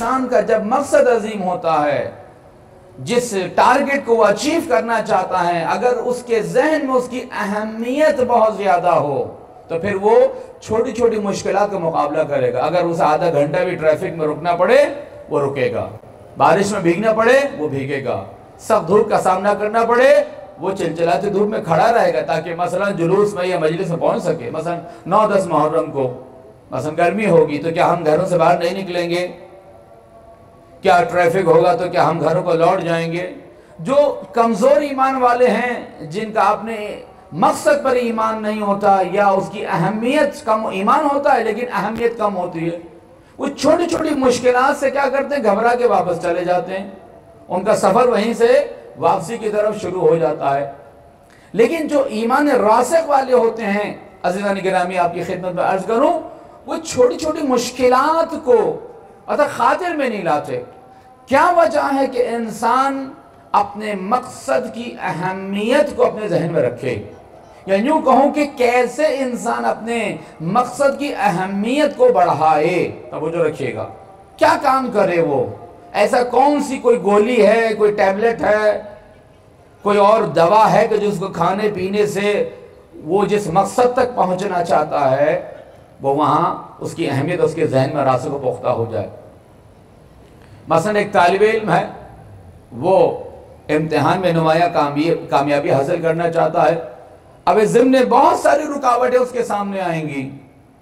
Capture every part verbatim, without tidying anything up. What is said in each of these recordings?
انسان کا جب مقصد عظیم ہوتا ہے، جس ٹارگٹ کو وہ اچیو کرنا چاہتا ہے، اگر اس کے ذہن میں اس کی اہمیت بہت زیادہ ہو تو پھر وہ چھوٹی چھوٹی مشکلات کا مقابلہ کرے گا۔ اگر اسے آدھا گھنٹہ بھی ٹریفک میں رکنا پڑے وہ رکے گا، بارش میں بھیگنا پڑے وہ بھیگے گا، سخت دھوپ کا سامنا کرنا پڑے وہ چلچلاتی دھوپ میں کھڑا رہے گا تاکہ مثلا جلوس میں یا مجلس میں پہنچ سکے۔ مثلا نو دس محرم کو مثلا گرمی ہوگی تو کیا ہم گھروں سے باہر نہیں نکلیں گے؟ کیا ٹریفک ہوگا تو کیا ہم گھروں کو لوٹ جائیں گے؟ جو کمزور ایمان والے ہیں، جن کا اپنے مقصد پر ایمان نہیں ہوتا یا اس کی اہمیت کم، ایمان ہوتا ہے لیکن اہمیت کم ہوتی ہے، وہ چھوٹی چھوٹی مشکلات سے کیا کرتے ہیں؟ گھبرا کے واپس چلے جاتے ہیں، ان کا سفر وہیں سے واپسی کی طرف شروع ہو جاتا ہے۔ لیکن جو ایمان راسخ والے ہوتے ہیں، عزیزان گرامی آپ کی خدمت میں عرض کروں، وہ چھوٹی چھوٹی مشکلات کو اتا خاطر میں نہیں لاتے۔ کیا وجہ ہے کہ انسان اپنے مقصد کی اہمیت کو اپنے ذہن میں رکھے؟ یا یوں کہوں کہ کیسے انسان اپنے مقصد کی اہمیت کو بڑھائے؟ توجہ رکھیے گا، کیا کام کرے وہ؟ ایسا کون سی کوئی گولی ہے، کوئی ٹیبلٹ ہے، کوئی اور دوا ہے کہ جس کو کھانے پینے سے وہ جس مقصد تک پہنچنا چاہتا ہے وہ وہاں اس کی اہمیت اس کے ذہن میں راسخ و پختہ ہو جائے۔ مثلا ایک طالب علم ہے، وہ امتحان میں نمایاں کامیابی حاصل کرنا چاہتا ہے، اب اس ضمن بہت ساری رکاوٹیں اس کے سامنے آئیں گی،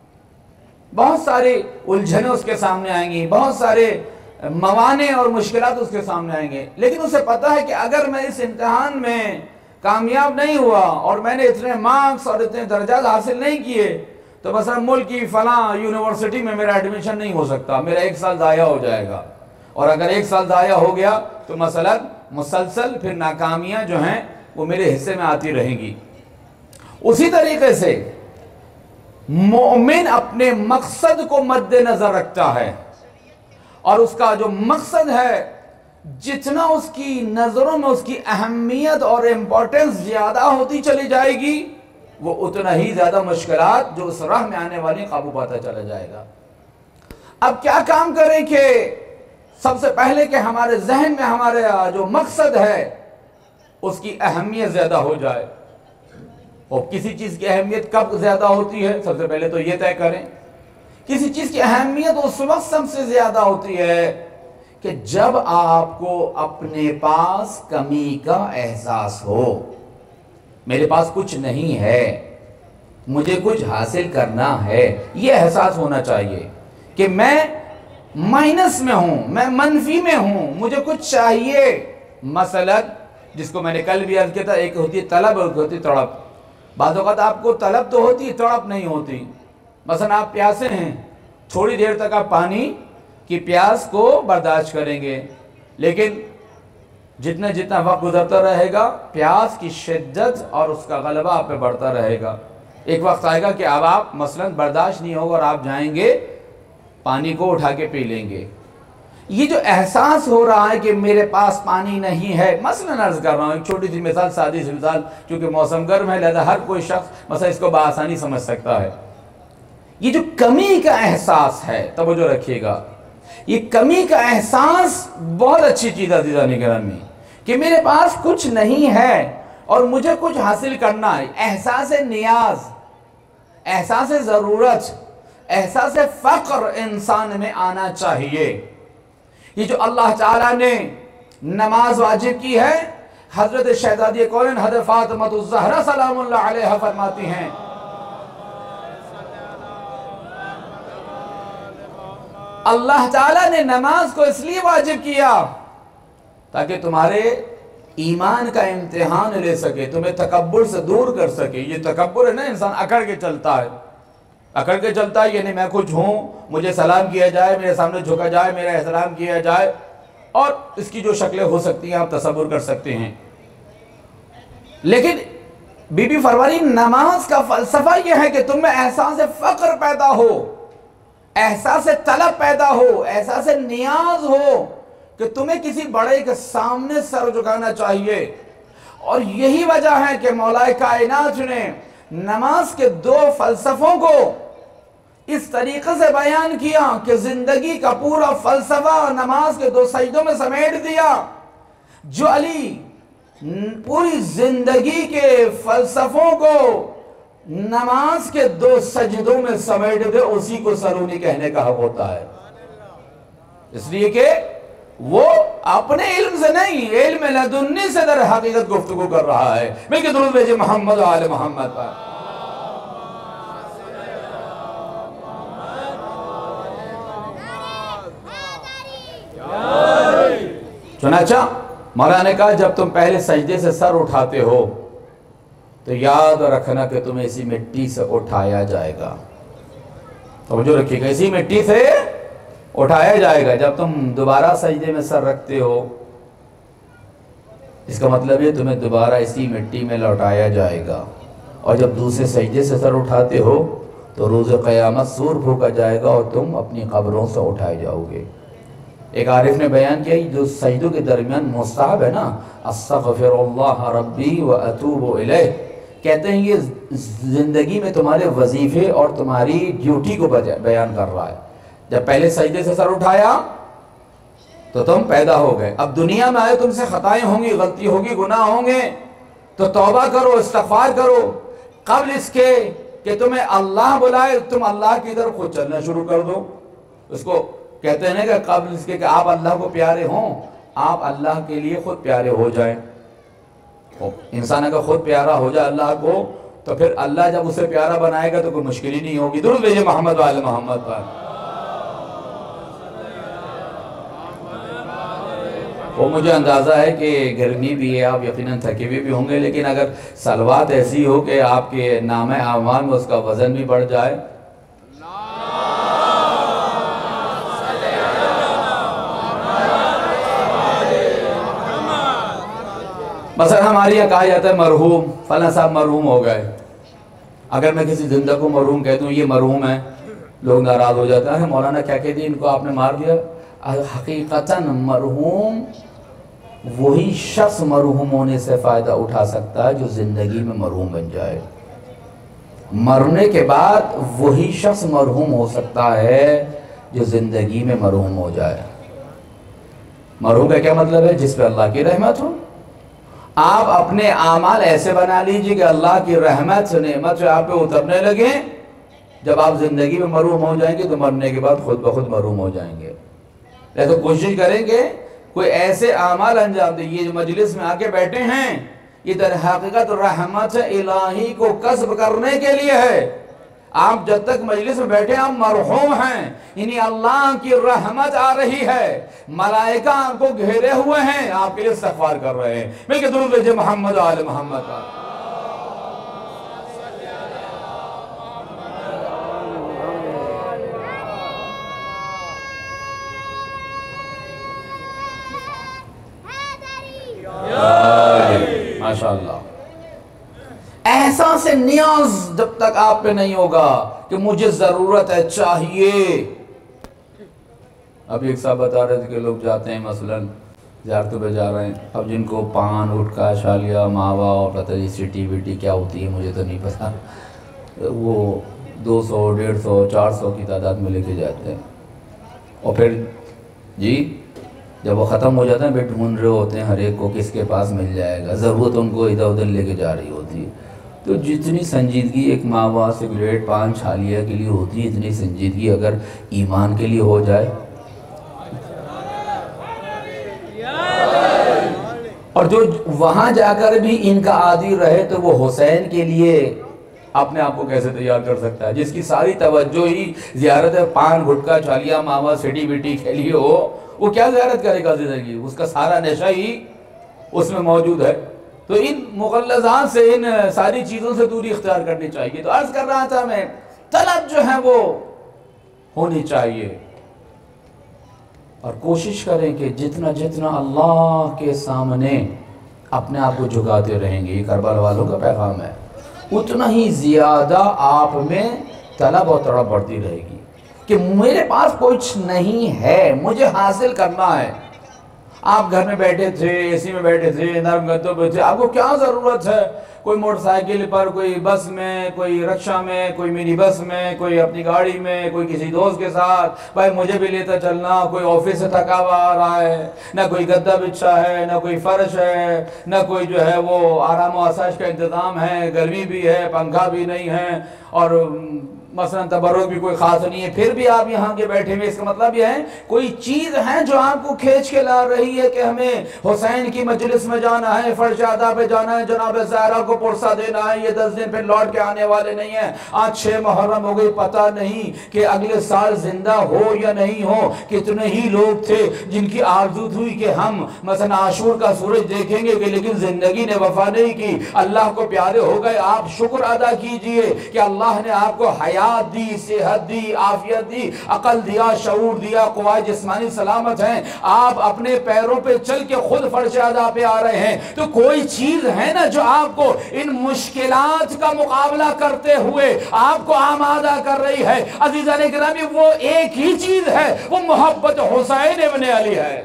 بہت ساری الجھنیں اس کے سامنے آئیں گی، بہت سارے موانع اور مشکلات اس کے سامنے آئیں گے، لیکن اسے پتا ہے کہ اگر میں اس امتحان میں کامیاب نہیں ہوا اور میں نے اتنے مارکس اور اتنے درجات حاصل نہیں کیے تو مثلا ملک کی فلاں یونیورسٹی میں میرا ایڈمیشن نہیں ہو سکتا، میرا ایک سال ضائع ہو جائے گا، اور اگر ایک سال ضائع ہو گیا تو مثلا مسلسل پھر ناکامیاں جو ہیں وہ میرے حصے میں آتی رہیں گی۔ اسی طریقے سے مومن اپنے مقصد کو مد نظر رکھتا ہے، اور اس کا جو مقصد ہے جتنا اس کی نظروں میں اس کی اہمیت اور امپورٹنس زیادہ ہوتی چلی جائے گی وہ اتنا ہی زیادہ مشکلات جو اس راہ میں آنے والی قابو پاتا چلا جائے گا۔ اب کیا کام کریں کہ سب سے پہلے کہ ہمارے ذہن میں ہمارے جو مقصد ہے اس کی اہمیت زیادہ ہو جائے۔ اور کسی چیز کی اہمیت کب زیادہ ہوتی ہے؟ سب سے پہلے تو یہ طے کریں، کسی چیز کی اہمیت اس وقت سب سے زیادہ ہوتی ہے کہ جب آپ کو اپنے پاس کمی کا احساس ہو۔ میرے پاس کچھ نہیں ہے، مجھے کچھ حاصل کرنا ہے، یہ احساس ہونا چاہیے کہ میں مائنس میں ہوں، میں منفی میں ہوں، مجھے کچھ چاہیے۔ مثلا جس کو میں نے کل بھی عرض کیا تھا، ایک ہوتی ہے طلب اور ایک ہوتی ہے تڑپ۔ بعض اوقات آپ کو طلب تو ہوتی، تڑپ نہیں ہوتی۔ مثلا آپ پیاسے ہیں، تھوڑی دیر تک آپ پانی کی پیاس کو برداشت کریں گے، لیکن جتنا جتنا وقت گزرتا رہے گا پیاس کی شدت اور اس کا غلبہ آپ پہ بڑھتا رہے گا۔ ایک وقت آئے گا کہ اب آپ مثلا برداشت نہیں ہوگا اور آپ جائیں گے پانی کو اٹھا کے پی لیں گے۔ یہ جو احساس ہو رہا ہے کہ میرے پاس پانی نہیں ہے، مثلا عرض کر رہا ہوں ایک چھوٹی سی مثال، سادی سی مثال، کیونکہ موسم گرم ہے لہذا ہر کوئی شخص مثلا اس کو بآسانی سمجھ سکتا ہے۔ یہ جو کمی کا احساس ہے، توجہ رکھیے گا، یہ کمی کا احساس بہت اچھی چیز ہے عزیزان گرامی، کہ میرے پاس کچھ نہیں ہے اور مجھے کچھ حاصل کرنا ہے۔ احساس نیاز، احساس ضرورت، احساس فقر انسان میں آنا چاہیے۔ یہ جو اللہ تعالیٰ نے نماز واجب کی ہے، حضرت شہزادی کونین حضرت فاطمہ الزہرا سلام اللہ علیہ فرماتی ہیں، اللہ تعالیٰ نے نماز کو اس لیے واجب کیا تاکہ تمہارے ایمان کا امتحان لے سکے، تمہیں تکبر سے دور کر سکے۔ یہ تکبر ہے نا، انسان اکڑ کے چلتا ہے، اکڑ کے چلتا ہے، یعنی میں کچھ ہوں، مجھے سلام کیا جائے، میرے سامنے جھکا جائے، میرا احترام کیا جائے، اور اس کی جو شکلیں ہو سکتی ہیں آپ تصور کر سکتے ہیں۔ لیکن بی بی فرمانی نماز کا فلسفہ یہ ہے کہ تم میں احساس فقر پیدا ہو، احساس طلب پیدا ہو، احساس نیاز ہو کہ تمہیں کسی بڑے کے سامنے سر جھکانا چاہیے۔ اور یہی وجہ ہے کہ مولا کائنات نے نماز کے دو فلسفوں کو اس طریقے سے بیان کیا کہ زندگی کا پورا فلسفہ نماز کے دو سجدوں میں سمیٹ دیا. جو علی پوری زندگی کے فلسفوں کو نماز کے دو سجدوں میں سمیٹ دے، اسی کو سرونی کہنے کا حق ہوتا ہے. اس لیے کہ وہ اپنے علم سے نہیں، علم لدنی سے در حقیقت گفتگو کر رہا ہے. مل کے درود بھیجئے محمد و آل محمد پر. چنانچہ مولانا نے کہا جب تم پہلے سجدے سے سر اٹھاتے ہو تو یاد رکھنا کہ تمہیں اسی مٹی سے اٹھایا جائے گا. توجہ رکھیے گا، اسی مٹی سے اٹھایا جائے گا. جب تم دوبارہ سجدے میں سر رکھتے ہو اس کا مطلب ہے تمہیں دوبارہ اسی مٹی میں لوٹایا جائے گا. اور جب دوسرے سجدے سے سر اٹھاتے ہو تو روز قیامت سور پھونکا جائے گا اور تم اپنی قبروں سے اٹھائے جاؤ گے. ایک عارف نے بیان کیا جو سجدوں کے درمیان مستحب ہے نا، استغفر اللہ ربی و اتوب الیہ، کہتے ہیں یہ زندگی میں تمہارے وظیفے اور تمہاری ڈیوٹی کو بیان کر رہا ہے. جب پہلے سجدے سے سر اٹھایا تو تم پیدا ہو گئے. اب دنیا میں آئے تم سے خطائیں ہوں گی، غلطی ہوگی، گناہ ہوں گے، تو توبہ کرو، استغفار کرو. قبل اس کے کہ تمہیں اللہ بلائے تم اللہ کی طرف خود چلنا شروع کر دو. اس کو کہتے ہیں کہ قبل اس کے کہ آپ اللہ کو پیارے ہوں، آپ اللہ کے لیے خود پیارے ہو جائیں. انسان اگر خود پیارا ہو جائے اللہ کو تو پھر اللہ جب اسے پیارا بنائے گا تو کوئی مشکل ہی نہیں ہوگی. درود بھیجئے محمد و آل محمد پر. وہ مجھے اندازہ ہے کہ گرمی بھی ہے، آپ یقیناً تھکے ہوئے بھی ہوں گے، لیکن اگر صلوات ایسی ہو کہ آپ کے نام اعمال میں اس کا وزن بھی بڑھ جائے. مثلا ہمارے یہاں کہا جاتا ہے مرحوم، فلاں صاحب مرحوم ہو گئے. اگر میں کسی زندہ کو مرحوم کہتا ہوں یہ مرحوم ہے، لوگ ناراض ہو جاتے ہیں، مولانا کیا کہہ دیا ان کو آپ نے مار دیا. حقیقتاً مرحوم وہی شخص مرحوم ہونے سے فائدہ اٹھا سکتا ہے جو زندگی میں مرحوم بن جائے. مرنے کے بعد وہی شخص مرحوم ہو سکتا ہے جو زندگی میں مرحوم ہو جائے. مرحوم کا کیا مطلب ہے؟ جس پہ اللہ کی رحمت ہو. آپ اپنے اعمال ایسے بنا لیجئے کہ اللہ کی رحمت نعمت سے آپ پہ اترنے لگیں. جب آپ زندگی میں محروم ہو جائیں گے تو مرنے کے بعد خود بخود محروم ہو جائیں گے. لیکن کوشش کریں گے کوئی ایسے اعمال انجام دیں. یہ جو مجلس میں آ کے بیٹھے ہیں یہ در حقیقت رحمت الہی کو کسب کرنے کے لیے ہے. آپ جب تک مجلس میں بیٹھے آپ مرحوم ہیں، یعنی اللہ کی رحمت آ رہی ہے، ملائکہ آپ کو گھیرے ہوئے ہیں، آپ کے لیے استغفار کر رہے ہیں. مل کے درود بھیجئے محمد و آل محمد. ماشاءاللہ. احساس نیاز جب تک آپ پہ نہیں ہوگا کہ مجھے ضرورت ہے، چاہیے. اب ایک صاحب بتا رہے تھے کہ لوگ جاتے ہیں مثلا زیارتوں پہ جا رہے ہیں، اب جن کو پان گٹکا شالیہ ماوا اور پتہ نہیں سٹی وٹی کیا ہوتی ہے مجھے تو نہیں پتا، وہ دو سو ڈیڑھ سو چار سو کی تعداد میں لے کے جاتے ہیں. اور پھر جی جب وہ ختم ہو جاتا ہے پھر ڈھونڈ رہے ہوتے ہیں ہر ایک کو کس کے پاس مل جائے گا، ضرورت ان کو ادھر ادھر لے کے جا رہی ہوتی ہے. تو جتنی سنجیدگی ایک ماوا سگریٹ پان چھالیہ کے لیے ہوتی ہے اتنی سنجیدگی اگر ایمان کے لیے ہو جائے. اور جو وہاں جا کر بھی ان کا عادی رہے تو وہ حسین کے لیے اپنے آپ کو کیسے تیار کر سکتا ہے، جس کی ساری توجہ ہی زیارت پان گھٹکا چھالیہ ماوا سٹی بیٹی کے لیے ہو، وہ کیا زیارت کرے گا زندگی؟ اس کا سارا نشہ ہی اس میں موجود ہے. تو ان مغلظات سے ان ساری چیزوں سے دوری اختیار کرنی چاہیے. تو عرض کر رہا تھا میں طلب جو ہے وہ ہونی چاہیے اور کوشش کریں کہ جتنا جتنا اللہ کے سامنے اپنے آپ کو جھکاتے رہیں گے، یہ کربلا والوں کا پیغام ہے، اتنا ہی زیادہ آپ میں طلب اور تڑپ بڑھتی رہے گی کہ میرے پاس کچھ نہیں ہے، مجھے حاصل کرنا ہے. آپ گھر میں بیٹھے تھے، اے سی میں بیٹھے تھے، نرم گدوں پہ تھے، آپ کو کیا ضرورت ہے کوئی موٹر سائیکل پر، کوئی بس میں، کوئی رکشہ میں، کوئی منی بس میں، کوئی اپنی گاڑی میں، کوئی کسی دوست کے ساتھ، بھائی مجھے بھی لیتا چلنا، کوئی آفس سے تھکا ہوا آ رہا ہے، نہ کوئی گدا بچھا ہے، نہ کوئی فرش ہے، نہ کوئی جو ہے وہ آرام و آسائش کا انتظام ہے، گرمی بھی ہے، پنکھا بھی نہیں ہے، اور مثلا تبرک بھی کوئی خاص نہیں ہے، پھر بھی آپ یہاں کے بیٹھے ہوئے، اس کا مطلب یہ ہے کوئی چیز ہے جو آپ کو کھینچ کے لا رہی ہے کہ ہمیں حسین کی مجلس میں جانا ہے، فرش ادا پہ جانا ہے، جناب زہرا کو پرسہ دینا ہے، یہ دس دن پھر لوٹ کے آنے والے نہیں ہیں، آج چھ محرم ہو گئی، پتہ نہیں کہ اگلے سال زندہ ہو یا نہیں ہو۔ کتنے ہی لوگ تھے جن کی آرزو تھی کہ ہم مثلا عاشور کا سورج دیکھیں گے، کہ لیکن زندگی نے وفا نہیں کی، اللہ کو پیارے ہو گئے۔ آپ شکر ادا کیجئے کہ اللہ نے آپ کو حیات دی، صحت دی، عافیت دی، عقل دیا، شعور دیا، قوائے جسمانی سلامت ہیں، آپ اپنے پیروں پہ چل کے خود فرش ادا پہ آ رہے ہیں۔ تو کوئی چیز ہے نا جو آپ کو ان مشکلات کا مقابلہ کرتے ہوئے آپ کو آمادہ کر رہی ہے۔ عزیزان گرامی، وہ ایک ہی چیز ہے، وہ محبت حسین ابن علی ہے،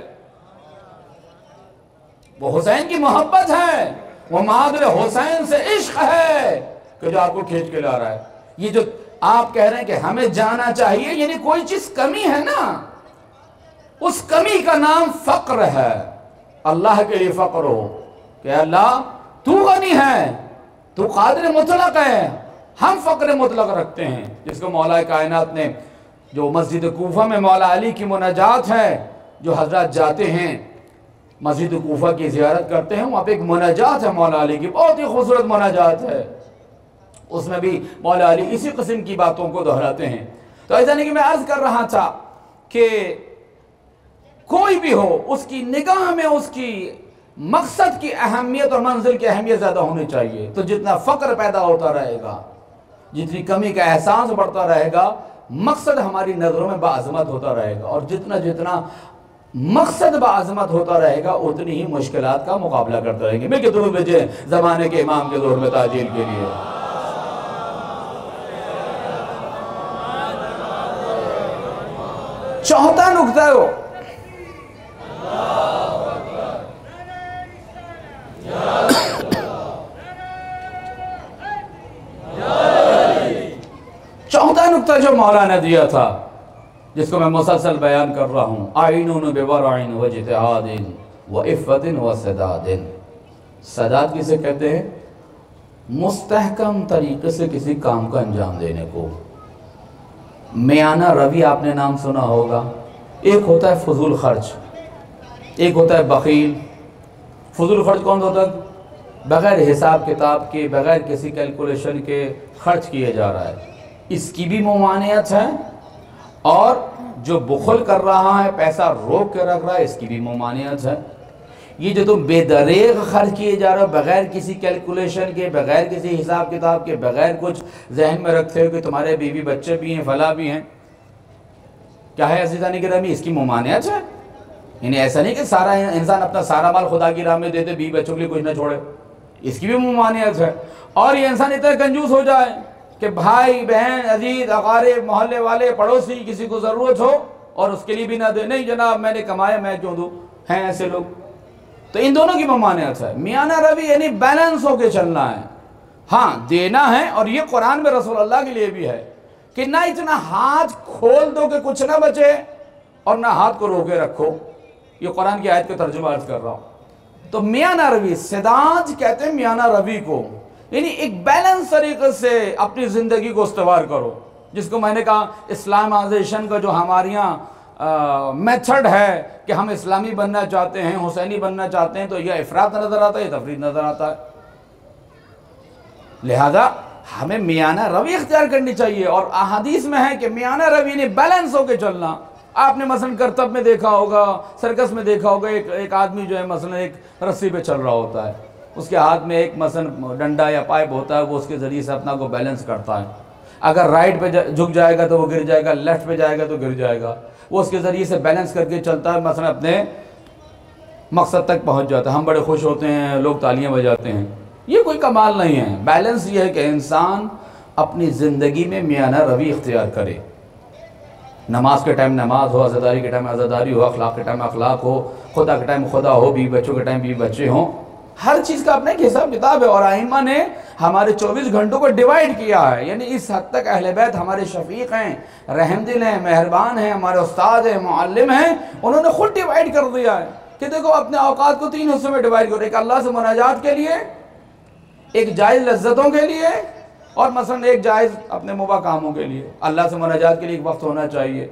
وہ حسین کی محبت ہے، وہ مادر حسین سے عشق ہے کہ جو آپ کو کھینچ کے لا رہا ہے۔ یہ جو آپ کہہ رہے ہیں کہ ہمیں جانا چاہیے، یعنی کوئی چیز کمی ہے نا، اس کمی کا نام فقر ہے۔ اللہ کے لیے فقر ہو کہ اللہ تو غنی ہے، تو قادر مطلق ہے، ہم فقر مطلق رکھتے ہیں، جس کو مولا کائنات نے، جو مسجد کوفہ میں مولا علی کی مناجات ہے، جو حضرات جاتے ہیں مسجد کوفہ کی زیارت کرتے ہیں، وہاں پہ ایک مناجات ہے مولا علی کی، بہت ہی خوبصورت مناجات ہے، اس میں بھی مولا علی اسی قسم کی باتوں کو دہراتے ہیں۔ تو ایسا نہیں کہ میں عرض کر رہا تھا کہ کوئی بھی ہو، اس کی نگاہ میں اس کی مقصد کی اہمیت اور منزل کی اہمیت زیادہ ہونی چاہیے۔ تو جتنا فقر پیدا ہوتا رہے گا، جتنی کمی کا احساس بڑھتا رہے گا، مقصد ہماری نظروں میں باعظمت ہوتا رہے گا، اور جتنا جتنا مقصد باعظمت ہوتا رہے گا، اتنی ہی مشکلات کا مقابلہ کرتے رہیں گے۔ مل کے درود بھیجیں زمانے کے امام کے دور میں تعجیل کے لیے۔ چوتھا نکتہ ہو چوتھا نکتہ جو مولا نے دیا تھا، جس کو میں مسلسل بیان کر رہا ہوں، آئینون بورعن واجتہاد وعفت وسداد۔ سداد کسے کہتے ہیں؟ مستحکم طریقے سے کسی کام کا انجام دینے کو۔ میانہ روی آپ نے نام سنا ہوگا۔ ایک ہوتا ہے فضول خرچ، ایک ہوتا ہے بخیل۔ فضول خرچ کون ہوتا ہے؟ بغیر حساب کتاب کے، بغیر کسی کیلکولیشن کے خرچ کیے جا رہا ہے، اس کی بھی ممانعت ہے، اور جو بخل کر رہا ہے، پیسہ روک کے رکھ رہا ہے، اس کی بھی ممانعت ہے۔ یہ جو تم بے دریغ خرچ کیے جا رہے ہو، بغیر کسی کیلکولیشن کے، بغیر کسی حساب کتاب کے، بغیر کچھ ذہن میں رکھتے ہو کہ تمہارے بیوی بچے بھی ہیں، فلاں بھی ہیں، کیا ہے عزیزان گرامی؟ اس کی ممانعت ہے۔ یعنی ایسا نہیں کہ سارا انسان اپنا سارا مال خدا کی راہ میں دے دے، بیوی بچوں کے لیے کچھ نہ چھوڑے، اس کی بھی ممانعت ہے۔ اور یہ انسان اتنا کنجوس ہو جائے کہ بھائی بہن عزیز اقارب محلے والے پڑوسی کسی کو ضرورت ہو اور اس کے لیے بھی نہ دے، نہیں جناب میں نے کمایا میں کیوں دوں، ہیں ایسے لوگ۔ تو ان دونوں کی ممانعت ہے۔ میانہ روی یعنی بیلنس ہو کے چلنا ہے، ہاں دینا ہے، اور یہ قرآن میں رسول اللہ کے لیے بھی ہے کہ نہ اتنا ہاتھ کھول دو کہ کچھ نہ بچے، اور نہ ہاتھ کو روکے رکھو۔ یہ قرآن کی آیت کا ترجمہ عرض کر رہا ہوں۔ تو میانہ روی، سداد کہتے ہیں میانہ روی کو، یعنی ایک بیلنس طریقے سے اپنی زندگی کو استوار کرو، جس کو میں نے کہا اسلامائزیشن کا جو ہمارے یہاں میتھڈ ہے کہ ہم اسلامی بننا چاہتے ہیں، حسینی بننا چاہتے ہیں، تو یہ افراط نظر آتا ہے، یہ تفرید نظر آتا ہے۔ لہذا ہمیں میانہ روی اختیار کرنی چاہیے، اور احادیث میں ہے کہ میانہ روی نے بیلنس ہو کے چلنا۔ آپ نے مثلا کرتب میں دیکھا ہوگا، سرکس میں دیکھا ہوگا، ایک ایک آدمی جو ہے مثلا ایک رسی پہ چل رہا ہوتا ہے، اس کے ہاتھ میں ایک مثلا ڈنڈا یا پائپ ہوتا ہے، وہ اس کے ذریعے سے اپنا کو بیلنس کرتا ہے۔ اگر رائٹ پہ جھک جائے گا تو وہ گر جائے گا، لیفٹ پہ جائے گا تو گر جائے گا، وہ اس کے ذریعے سے بیلنس کر کے چلتا ہے، مثلا اپنے مقصد تک پہنچ جاتا ہے۔ ہم بڑے خوش ہوتے ہیں، لوگ تالیاں بجاتے ہیں، یہ کوئی کمال نہیں ہے۔ بیلنس یہ ہے کہ انسان اپنی زندگی میں میانہ روی اختیار کرے، نماز کے ٹائم نماز ہو، عزاداری کے ٹائم عزاداری ہو، اخلاق کے ٹائم اخلاق ہو، خدا کے ٹائم خدا ہو، بیوی بچوں کے ٹائم بیوی بچے ہوں، ہر چیز کا اپنا ایک حساب کتاب ہے، اور ائمہ نے ہمارے چوبیس گھنٹوں کو ڈیوائیڈ کیا ہے، یعنی اس حد تک اہل بیت ہمارے شفیق ہیں، رحم دل ہیں، مہربان ہیں، ہمارے استاد ہیں، معلم ہیں، انہوں نے خود ڈیوائیڈ کر دیا ہے کہ دیکھو اپنے اوقات کو تین حصوں میں ڈیوائیڈ کرو، ایک اللہ سے مناجات کے لیے، ایک جائز لذتوں کے لیے، اور مثلا ایک جائز اپنے مباح کاموں کے لیے۔ اللہ سے مناجات کے لیے ایک وقت ہونا چاہیے،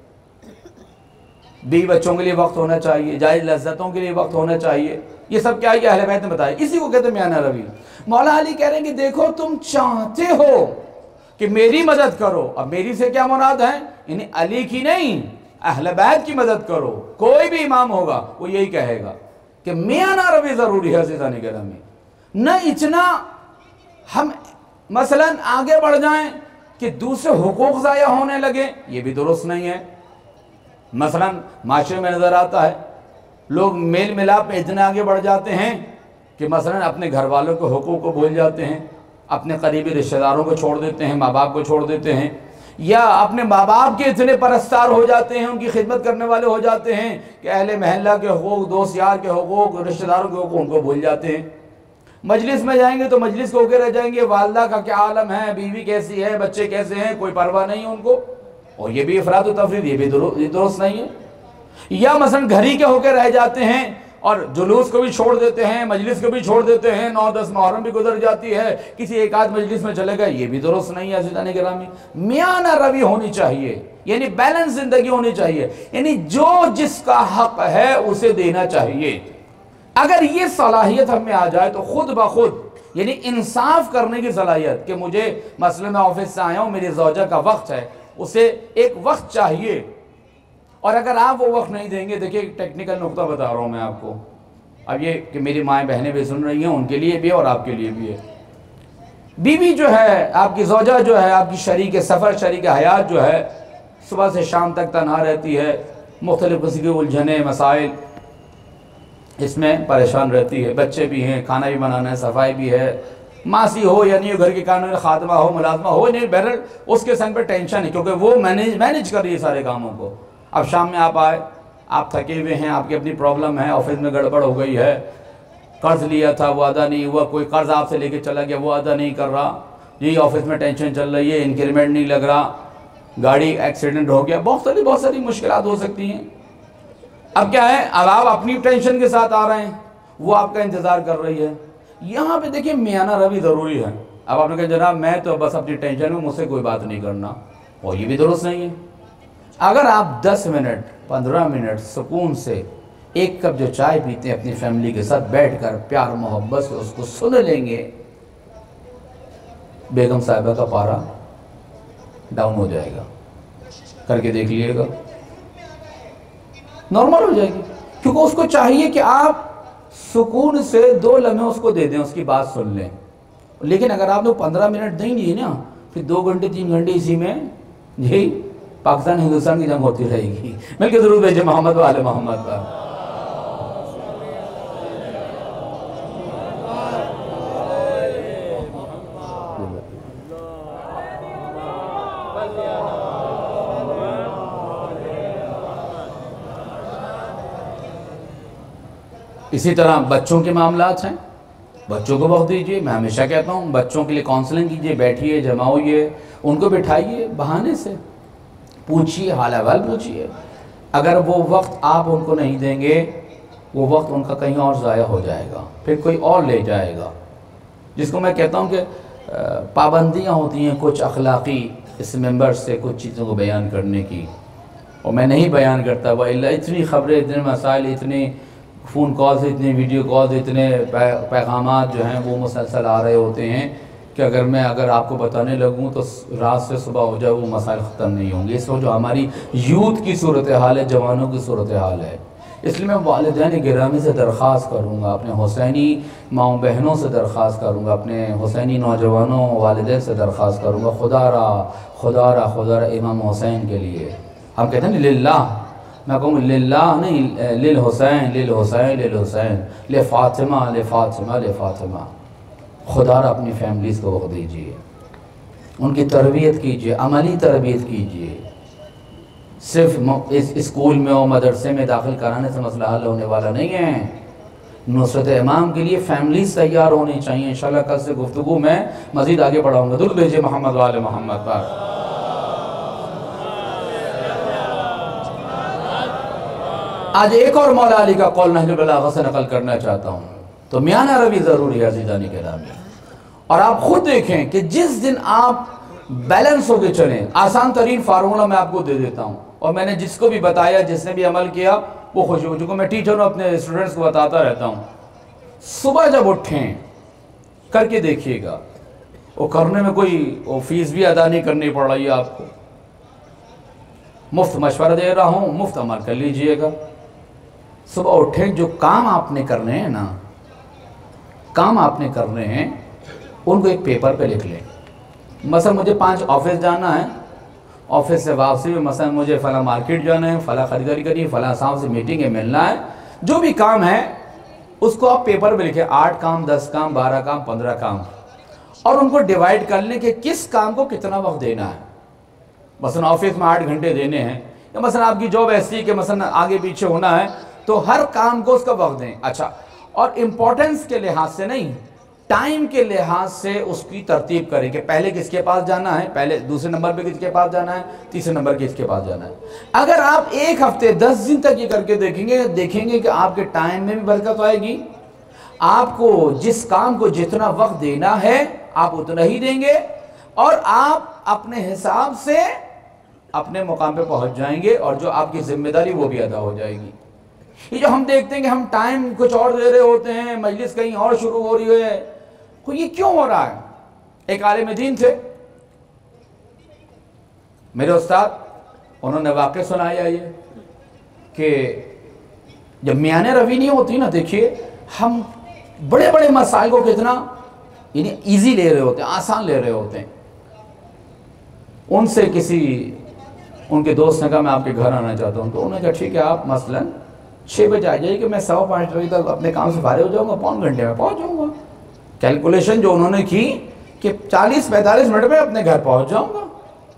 بیوی بچوں کے لیے وقت ہونا چاہیے، جائز لذتوں کے لیے وقت ہونا چاہیے۔ یہ سب کیا ہے کہ اہل بیت نے بتایا، اسی کو کہتے ہیں میانہ روی۔ مولا علی کہہ رہے ہیں کہ دیکھو تم چاہتے ہو کہ میری مدد کرو، اب میری سے کیا مراد ہے؟ یعنی علی کی نہیں، اہل بیت کی مدد کرو۔ کوئی بھی امام ہوگا وہ یہی کہے گا کہ میانہ روی ضروری ہے عزیزان گرامی، نہ اتنا ہم مثلا آگے بڑھ جائیں کہ دوسرے حقوق ضائع ہونے لگے، یہ بھی درست نہیں ہے۔ مثلا معاشرے میں نظر آتا ہے لوگ میل ملاپ میں اتنے آگے بڑھ جاتے ہیں کہ مثلا اپنے گھر والوں کے حقوق کو بھول جاتے ہیں، اپنے قریبی رشتہ داروں کو چھوڑ دیتے ہیں، ماں باپ کو چھوڑ دیتے ہیں، یا اپنے ماں باپ کے اتنے پرستار ہو جاتے ہیں، ان کی خدمت کرنے والے ہو جاتے ہیں کہ اہل محلہ کے حقوق، دوست یار کے حقوق، رشتہ داروں کے حقوق ان کو بھول جاتے ہیں۔ مجلس میں جائیں گے تو مجلس کو ہوکے رہ جائیں گے، والدہ کا کیا عالم ہے، بیوی کیسی ہے، بچے کیسے ہیں، کوئی پرواہ نہیں ان کو، اور یہ بھی افراد و تفرید، یہ بھی درست نہیں ہے۔ یا مثلا گھری کے ہو کے رہ جاتے ہیں اور جلوس کو بھی چھوڑ دیتے ہیں، مجلس کو بھی چھوڑ دیتے ہیں، نو دس محرم بھی گزر جاتی ہے، کسی ایک آدھ مجلس میں چلے گئے، یہ بھی درست نہیں ہے عزیزان گرامی۔ میانہ روی ہونی چاہیے، یعنی بیلنس زندگی ہونی چاہیے، یعنی جو جس کا حق ہے اسے دینا چاہیے۔ اگر یہ صلاحیت ہم میں آ جائے تو خود بخود یعنی انصاف کرنے کی صلاحیت کہ مجھے مثلا میں آفس سے آیا ہوں، میری زوجہ کا وقت ہے، اسے ایک وقت چاہیے، اور اگر آپ وہ وقت نہیں دیں گے، دیکھیں ایک ٹیکنیکل نقطہ بتا رہا ہوں میں آپ کو، اب یہ کہ میری مائیں بہنیں بھی سن رہی ہیں، ان کے لیے بھی ہے اور آپ کے لیے بھی ہے۔ بیوی جو ہے، آپ کی زوجہ جو ہے، آپ کی شریک سفر، شریک حیات جو ہے، صبح سے شام تک تنہا رہتی ہے، مختلف قسم کی الجھنیں، مسائل اس میں پریشان رہتی ہے، بچے بھی ہیں، کھانا بھی بنانا ہے، صفائی بھی ہے، ماسی ہو یا نہیں ہو، گھر کے کاموں میں خاتمہ ہو، ملازمہ ہو نہیں، بہرحال اس کے سنگ پہ ٹینشن ہے کیونکہ وہ مینیج مینیج کر رہی ہے سارے کاموں کو۔ اب شام میں آپ آئے، آپ تھکے ہوئے ہیں، آپ کی اپنی پرابلم ہے، آفس میں گڑبڑ ہو گئی ہے، قرض لیا تھا وہ ادا نہیں ہوا، کوئی قرض آپ سے لے کے چلا گیا وہ ادا نہیں کر رہا، جی آفس میں ٹینشن چل رہی ہے، انکریمنٹ نہیں لگ رہا، گاڑی ایکسیڈنٹ ہو گیا، بہت ساری بہت ساری مشکلات ہو سکتی ہیں۔ اب کیا ہے، اب آپ اپنی ٹینشن کے ساتھ آ رہے ہیں، وہ آپ کا انتظار کر رہی ہے۔ یہاں پہ دیکھیں میانہ روی ضروری ہے۔ اب آپ نے کہا جناب میں تو بس اپنی ٹینشن میں، مجھ سے کوئی بات نہیں کرنا، اور یہ بھی درست نہیں ہے۔ اگر آپ دس منٹ پندرہ منٹ سکون سے ایک کپ جو چائے پیتے ہیں اپنی فیملی کے ساتھ بیٹھ کر پیار محبت سے اس کو سن لیں گے، بیگم صاحبہ کا پارا ڈاؤن ہو جائے گا، کر کے دیکھ لیے گا، نارمل ہو جائے گی، کیونکہ اس کو چاہیے کہ آپ سکون سے دو لمحے اس کو دے دیں، اس کی بات سن لیں۔ لیکن اگر آپ نے پندرہ منٹ دیں گے نا، پھر دو گھنٹے تین گھنٹے اسی میں جی پاکستان ہندوستان کی جنگ ہوتی رہے گی۔ مل کے ضرور بھیجیں محمد و آل محمد پر۔ اسی طرح بچوں کے معاملات ہیں، بچوں کو وقت دیجئے۔ میں ہمیشہ کہتا ہوں بچوں کے لیے کاؤنسلنگ کیجئے، بیٹھیے، جمع ہوئیے، ان کو بٹھائیے، بہانے سے پوچھیے، حال احوال پوچھیے۔ اگر وہ وقت آپ ان کو نہیں دیں گے، وہ وقت ان کا کہیں اور ضائع ہو جائے گا، پھر کوئی اور لے جائے گا، جس کو میں کہتا ہوں کہ پابندیاں ہوتی ہیں کچھ اخلاقی اس ممبر سے کچھ چیزوں کو بیان کرنے کی، اور میں نہیں بیان کرتا، وَإِلَّا اتنی خبریں، اتنے مسائل، اتنی فون کالز، اتنے ویڈیو کالز، اتنے پیغامات جو ہیں وہ مسلسل آ رہے ہوتے ہیں کہ اگر میں اگر آپ کو بتانے لگوں تو رات سے صبح ہو جائے وہ مسائل ختم نہیں ہوں گے۔ اس وقت جو ہماری یوتھ کی صورتحال ہے، جوانوں کی صورتحال ہے، اس لیے میں والدین گرامی سے درخواست کروں گا، اپنے حسینی ماؤں بہنوں سے درخواست کروں گا، اپنے حسینی نوجوانوں والدین سے درخواست کروں گا، خدا را خدا را خدا را امام حسین کے لیے ہم کہتے ہیں للہ، میں کہوں للہ نہیں، للحسین للحسین للحسین لفاطمہ لفاطمہ لفاطمہ، خدا را اپنی فیملیز کو وقت دیجئے، ان کی تربیت کیجئے، عملی تربیت کیجئے۔ صرف اس اسکول میں اور مدرسے میں داخل کرانے سے مسئلہ حل ہونے والا نہیں ہے، نصرت امام کے لیے فیملیز تیار ہونی چاہیے. انشاءاللہ کل سے گفتگو میں مزید آگے بڑھاؤں گا. درود بھیجئے محمد و آل محمد پر. آج ایک اور مولا علی کا قول نہج البلاغہ سے نقل کرنا چاہتا ہوں. تو میانہ روی ضروری ہے عزیزانی کرامی. اور آپ خود دیکھیں کہ جس دن آپ بیلنس ہو کے چلیں, آسان ترین فارمولہ میں آپ کو دے دیتا ہوں, اور میں نے جس کو بھی بتایا, جس نے بھی عمل کیا, وہ خوش ہو. چونکہ میں ٹیچر ہوں, اپنے اسٹوڈنٹس کو بتاتا رہتا ہوں. صبح جب اٹھیں کر کے دیکھیے گا, وہ کرنے میں کوئی وہ فیس بھی ادا نہیں کرنی پڑ رہی ہے آپ کو, مفت مشورہ دے رہا ہوں, مفت عمل کر لیجئے گا. صبح اٹھیں, جو کام آپ نے کرنے ہیں نا, کام آپ نے کرنے ہیں, ان کو ایک پیپر پہ لکھ لیں. مثلا مجھے پانچ آفس جانا ہے, آفس سے واپسی میں مثلا مجھے فلاں مارکیٹ جانا ہے, فلاں خریداری کرنی ہے, فلاں صاحب سے میٹنگ ہے, ملنا ہے. جو بھی کام ہے اس کو آپ پیپر پہ لکھیں. آٹھ کام, دس کام, بارہ کام, پندرہ کام, اور ان کو ڈیوائیڈ کر لیں کہ کس کام کو کتنا وقت دینا ہے. مثلا آفس میں آٹھ گھنٹے دینے ہیں, یا مثلا آپ کی جاب ایسی ہے کہ مثلا آگے پیچھے ہونا ہے, تو ہر کام کو اس کا وقت دیں. اچھا, اور امپورٹنس کے لحاظ سے نہیں, ٹائم کے لحاظ سے اس کی ترتیب کریں کہ پہلے کس کے پاس جانا ہے, پہلے دوسرے نمبر پہ کس کے پاس جانا ہے, تیسرے نمبر کس کے پاس جانا ہے. اگر آپ ایک ہفتے دس دن تک یہ کر کے دیکھیں گے, دیکھیں گے کہ آپ کے ٹائم میں بھی برکت آئے گی. آپ کو جس کام کو جتنا وقت دینا ہے آپ اتنا ہی دیں گے, اور آپ اپنے حساب سے اپنے مقام پہ پہنچ جائیں گے, اور جو آپ کی ذمہ داری وہ بھی ادا ہو جائے گی. یہ جو ہم دیکھتے ہیں کہ ہم ٹائم کچھ اور دے رہے ہوتے ہیں, مجلس کہیں اور شروع ہو رہی ہے, تو یہ کیوں ہو رہا ہے؟ ایک عالم دین تھے میرے استاد, انہوں نے واقع سنایا یہ کہ جب میانہ روی نہیں ہوتی نا, دیکھیے ہم بڑے بڑے مسائل کو کتنا یعنی ایزی لے رہے ہوتے ہیں, آسان لے رہے ہوتے ہیں. ان سے کسی ان کے دوست نے کہا میں آپ کے گھر آنا چاہتا ہوں. تو انہوں نے کہا ٹھیک ہے, آپ مثلاً چھ بجے آ جائیے کہ میں سوا پانچ بجے تک اپنے کام سے فارغ ہو جاؤں گا, پون گھنٹے میں پہنچ جاؤں گا. کیلکولیشن جو انہوں نے کی کہ چالیس پینتالیس منٹ میں اپنے گھر پہنچ جاؤں گا.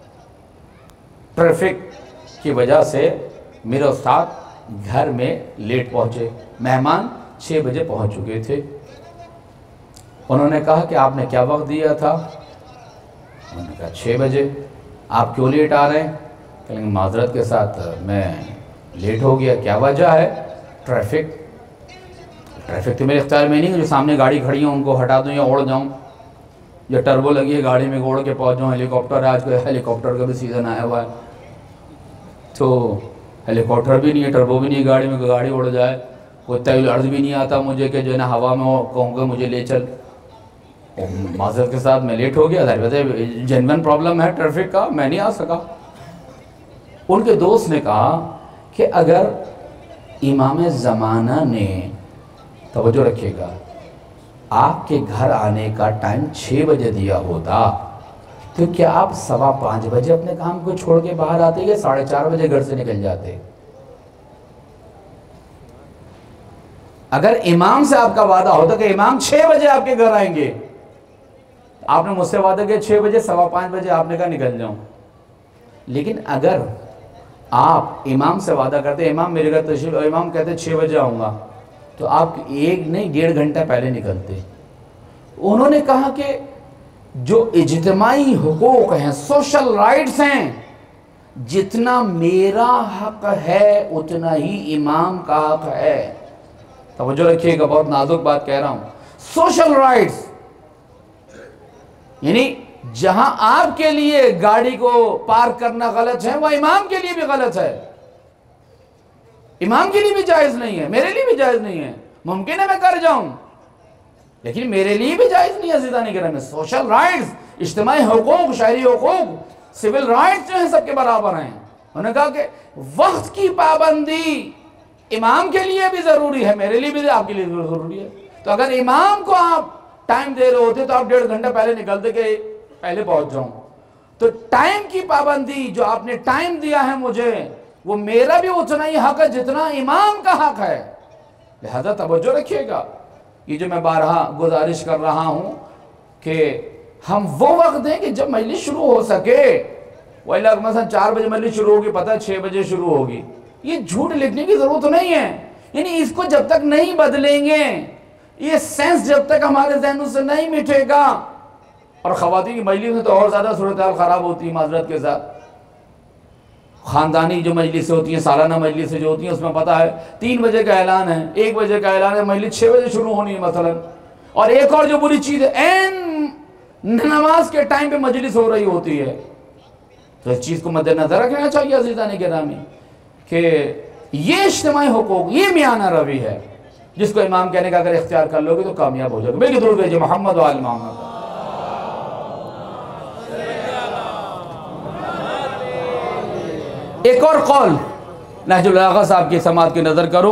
ٹریفک کی وجہ سے میرے استاد گھر میں لیٹ پہنچے, مہمان چھ بجے پہنچ چکے تھے. انہوں نے کہا کہ آپ نے کیا وقت دیا تھا؟ انہوں نے کہا چھ بجے. آپ کیوں لیٹ آ رہے ہیں؟ کہیں گے معذرت کے ساتھ میں لیٹ ہو گیا. کیا وجہ ہے؟ ٹریفک. ٹریفک تو میرے اختیار میں نہیں ہے, جو سامنے گاڑی کھڑی ہیں ان کو ہٹا دوں یا اوڑ جاؤں, یا ٹربو لگی ہے گاڑی میں اوڑ کے پہنچ جاؤں. ہیلی کاپٹر ہے, آج کل ہیلی کاپٹر کا بھی سیزن آیا ہوا ہے, تو ہیلی کاپٹر بھی نہیں ہے, ٹربو بھی نہیں ہے گاڑی میں, گاڑی اڑ جائے. کوئی طویل عرض بھی نہیں آتا مجھے کہ جو ہے نا ہوا میں ہو, کہوں گا مجھے لے چل. معذرت کے ساتھ میں لیٹ ہو گیا, ظاہر بات ہے جینوین پرابلم ہے ٹریفک کا, میں نہیں آ سکا. ان کے دوست نے کہا کہ اگر امام زمانہ نے, توجہ رکھیے گا, آپ کے گھر آنے کا ٹائم چھ بجے دیا ہوتا تو کیا آپ سوا پانچ بجے اپنے کام کو چھوڑ کے باہر آتے یا ساڑھے چار بجے گھر سے نکل جاتے؟ اگر امام سے آپ کا وعدہ ہوتا کہ امام چھ بجے آپ کے گھر آئیں گے, آپ نے مجھ سے وعدہ کیا چھ بجے, سوا پانچ بجے آپ نے کہا نکل جاؤں. لیکن اگر آپ امام سے وعدہ کرتے امام میرے گھر تشریف, اور امام کہتے چھ بجے آؤں گا, تو آپ ایک نہیں ڈیڑھ گھنٹہ پہلے نکلتے. انہوں نے کہا کہ جو اجتماعی حقوق ہیں, سوشل رائٹس ہیں, جتنا میرا حق ہے اتنا ہی امام کا حق ہے. توجہ رکھیے گا, بہت نازک بات کہہ رہا ہوں. سوشل رائٹس یعنی جہاں آپ کے لیے گاڑی کو پارک کرنا غلط ہے, وہ امام کے لیے بھی غلط ہے. امام کے لیے بھی جائز نہیں ہے, میرے لیے بھی جائز نہیں ہے. ممکن ہے میں کر جاؤں, لیکن میرے لیے بھی جائز نہیں ہے. عزیزان کرام, سوشل رائٹس, اجتماعی حقوق, شہری حقوق, سول رائٹس جو ہیں سب کے برابر ہیں. انہوں نے کہا کہ وقت کی پابندی امام کے لیے بھی ضروری ہے, میرے لیے بھی, آپ کے لیے بھی ضروری ہے. تو اگر امام کو آپ ٹائم دے رہے ہوتے تو آپ ڈیڑھ گھنٹہ پہلے نکلتے کہ پہلے پہنچ جاؤں. تو ٹائم کی پابندی جو آپ نے ٹائم دیا ہے مجھے, وہ میرا بھی اتنا ہی حق ہے جتنا امام کا حق ہے. لہذا توجہ رکھیے گا. یہ جو میں بارہا گزارش کر رہا ہوں کہ ہم وہ وقت دیں کہ جب مجلس شروع ہو سکے. وہ اللہ مثلا چار بجے مجلس شروع ہوگی, پتہ ہے چھ بجے شروع ہوگی, یہ جھوٹ لکھنے کی ضرورت نہیں ہے. یعنی اس کو جب تک نہیں بدلیں گے، یہ سینس جب تک ہمارے ذہنوں سے نہیں مٹے گا، اور خواتین کی مجلس میں تو اور زیادہ صورتحال خراب ہوتی ہے معذرت کے ساتھ. خاندانی جو مجلسیں ہوتی ہیں، سالانہ مجلسیں جو ہوتی ہیں، اس میں پتہ ہے تین بجے کا اعلان ہے، ایک بجے کا اعلان ہے، مجلس چھ بجے شروع ہونی ہے مثلا. اور ایک اور جو بری چیز ہے، این نماز کے ٹائم پہ مجلس ہو رہی ہوتی ہے. تو اس چیز کو مد نظر رکھنا چاہیے عزیزان گرامی کہ یہ اجتماعی حقوق، یہ میانہ روی ہے جس کو امام کہنے کا اگر اختیار کر لو گے تو کامیاب ہو جائے گا. بلکہ درود بھیجئے محمد و آل محمد. ایک اور قول نہج البلاغہ صاحب کی سماعت کی نظر کرو.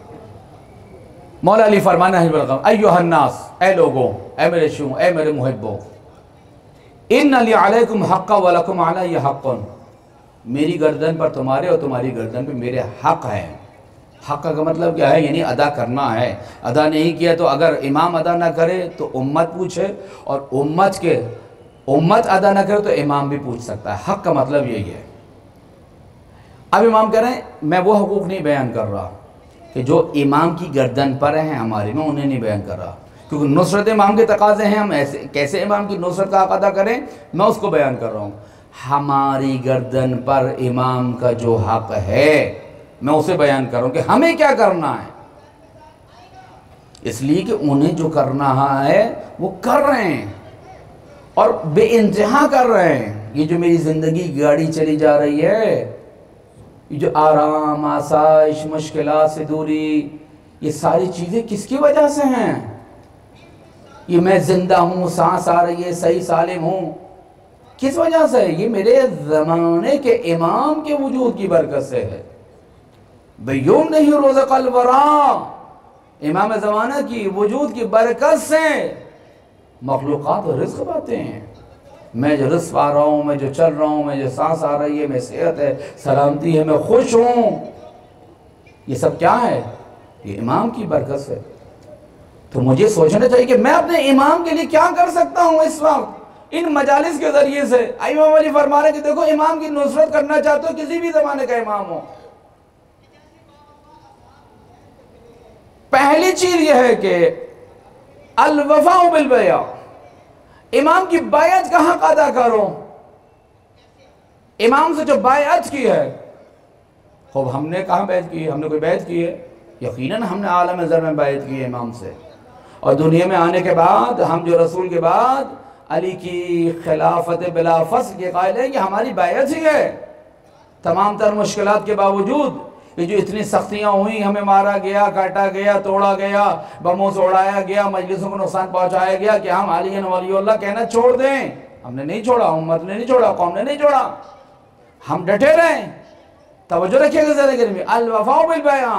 مولا علی فرمانا ہے نہج البلاغہ، ایھا الناس، اے لوگوں، اے میرے شوں، اے میرے محبوں، ان لی علیکم حقا ولکم علی حق، میری گردن پر تمہارے اور تمہاری گردن پر میرے حق ہے. حق کا مطلب کیا ہے؟ یعنی ادا کرنا ہے. ادا نہیں کیا تو اگر امام ادا نہ کرے تو امت پوچھے، اور امت کے امت ادا نہ کرے تو امام بھی پوچھ سکتا ہے. حق کا مطلب یہی ہے. اب امام کہہ رہے ہیں میں وہ حقوق نہیں بیان کر رہا کہ جو امام کی گردن پر ہیں ہمارے، میں انہیں نہیں بیان کر رہا، کیونکہ نصرت امام کے تقاضے ہیں، ہم ایسے کیسے امام کی نصرت کا حق ادا کریں، میں اس کو بیان کر رہا ہوں. ہماری گردن پر امام کا جو حق ہے میں اسے بیان کر رہا ہوں کہ ہمیں کیا کرنا ہے. اس لیے کہ انہیں جو کرنا ہے وہ کر رہے ہیں اور بے انتہا کر رہے ہیں. یہ جو میری زندگی گاڑی چلی جا رہی ہے، یہ جو آرام، آسائش، مشکلات سے دوری، یہ ساری چیزیں کس کی وجہ سے ہیں؟ یہ میں زندہ ہوں، سانس آ رہی ہے، صحیح سالم ہوں، کس وجہ سے؟ یہ میرے زمانے کے امام کے وجود کی برکت سے ہے. بیوم نہیں رزق الورا، امام زمانہ کی وجود کی برکت سے مخلوقات و رزق پاتے ہیں. میں جو رزق پا رہا ہوں، میں جو چل رہا ہوں، میں جو سانس آ رہی ہے، میں صحت ہے، سلامتی ہے، میں خوش ہوں، یہ سب کیا ہے؟ یہ امام کی برکت سے. تو مجھے سوچنا چاہیے کہ میں اپنے امام کے لیے کیا کر سکتا ہوں اس وقت ان مجالس کے ذریعے سے. امام علی فرما رہے ہیں کہ دیکھو، امام کی نصرت کرنا چاہتے ہو، کسی بھی زمانے کا امام ہو، پہلی چیز یہ ہے کہ الوفاء بالبیع، امام کی بیعت کا حق ادا کرو. امام سے جو بیعت کی ہے، خوب ہم نے کہاں بیعت کی ہے؟ ہم نے کوئی بیعت کی ہے؟ یقیناً ہم نے عالم ذر میں بیعت کی ہے امام سے. اور دنیا میں آنے کے بعد ہم جو رسول کے بعد علی کی خلافت بلا فصل کے قائل ہیں، یہ ہماری بیعت ہی ہے. تمام تر مشکلات کے باوجود یہ جو اتنی سختیاں ہوئیں، ہمیں مارا گیا، کاٹا گیا، توڑا گیا، بموں سے اڑایا گیا، مجلسوں کو نقصان پہنچایا گیا کہ ہم علی ولی اللہ کہنا چھوڑ دیں، ہم نے نہیں چھوڑا، امت نے نہیں چھوڑا، قوم نے نہیں چھوڑا، ہم ڈٹے رہیں. توجہ رکھیے گا زیادہ گرمی. الوفاء بالبیع،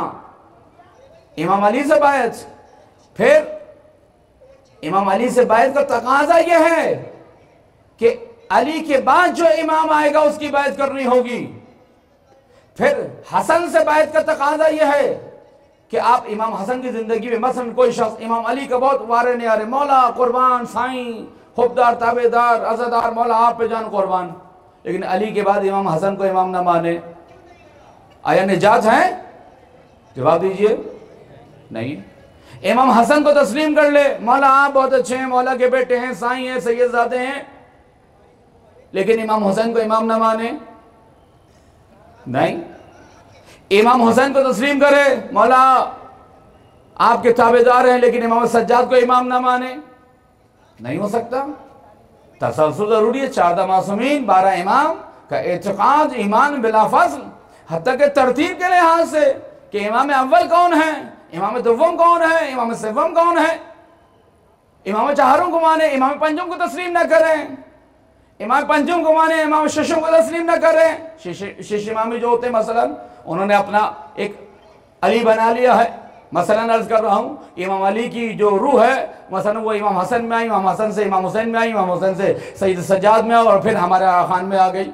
امام علی سے بیعت. پھر امام علی سے بیعت کا تقاضا یہ ہے کہ علی کے بعد جو امام آئے گا اس کی بیعت کرنی ہوگی. پھر حسن سے بیعت کا تقاضا یہ ہے کہ آپ امام حسن کی زندگی میں مثلا کوئی شخص امام علی کا بہت وارے نیارے، مولا قربان، سائیں، حبدار، تابعدار، عزادار، مولا آپ پہ جان قربان، لیکن علی کے بعد امام حسن کو امام نہ مانے، آیا نجات ہے؟ جواب دیجئے نہیں. امام حسن کو تسلیم کر لے، مولا آپ بہت اچھے ہیں، مولا کے بیٹے ہیں، سائیں ہیں، سید زادے ہیں، لیکن امام حسن کو امام نہ مانے نہیں. امام حسین کو تسلیم کرے، مولا آپ کے تابعدار ہیں، لیکن امام سجاد کو امام نہ مانے، نہیں ہو سکتا. تسلسل ضروری ہے. چودہ معصومین، بارہ امام کا اعتقاد، ایمان بلا فصل، حتیٰ کہ ترتیب کے لحاظ سے کہ امام اول کون ہے، امام دوم کون ہے، امام سوم کون ہے. امام چہاروں کو مانے، امام پنجم کو تسلیم نہ کریں، امام پنجم کو مانے، امام ششم کو تسلیم نہ کریں. شش امامی جو ہوتے ہیں مثلا انہوں نے اپنا ایک علی بنا لیا ہے. مثلا عرض کر رہا ہوں، امام علی کی جو روح ہے مثلا وہ امام حسن میں آئی، امام حسن سے امام حسین میں آئی، امام حسین سے سید سجاد میں آئی، اور پھر ہمارے آقا خان میں آ گئی.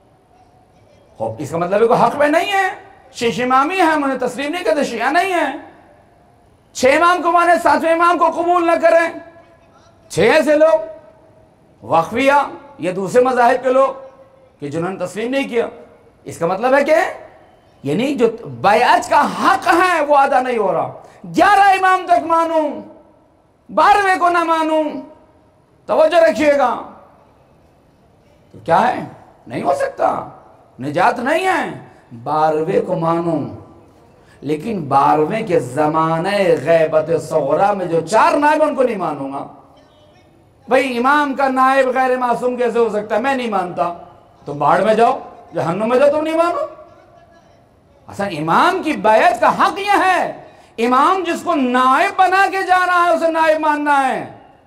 خوب اس کا مطلب ہے کہ حق میں نہیں ہے. شش امامی ہیں، انہیں تسلیم نہیں کرتے، شیعہ نہیں ہیں. چھ امام کو مانے، ساتویں امام کو قبول نہ کریں. چھ ایسے لوگ وقفیہ یا دوسرے مذاہب کے لوگ کہ جنہوں نے تسلیم نہیں کیا. اس کا مطلب ہے کہ یعنی جو بیعت کا حق ہے وہ ادا نہیں ہو رہا. گیارہ امام تک مانوں، بارہویں کو نہ مانوں. توجہ رکھیے گا. تو کیا ہے؟ نہیں ہو سکتا، نجات نہیں ہے. بارہویں کو مانوں لیکن بارہویں کے زمانہ غیبت صغرا میں جو چار نائب ان کو نہیں مانوں گا. بھئی امام کا نائب غیر معصوم کیسے ہو سکتا ہے؟ میں نہیں مانتا. تم باڑ میں جاؤ، جہنم میں جاؤ، تم نہیں مانو. اصلا امام کی بیعت کا حق یہ ہے، امام جس کو نائب بنا کے جا رہا ہے اسے نائب ماننا ہے.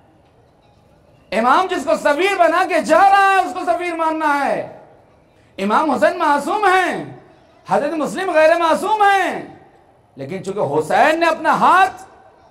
امام جس کو سفیر بنا کے جا رہا ہے اس کو سفیر ماننا ہے. امام حسین معصوم ہیں، حضرت مسلم غیر معصوم ہیں، لیکن چونکہ حسین نے اپنا ہاتھ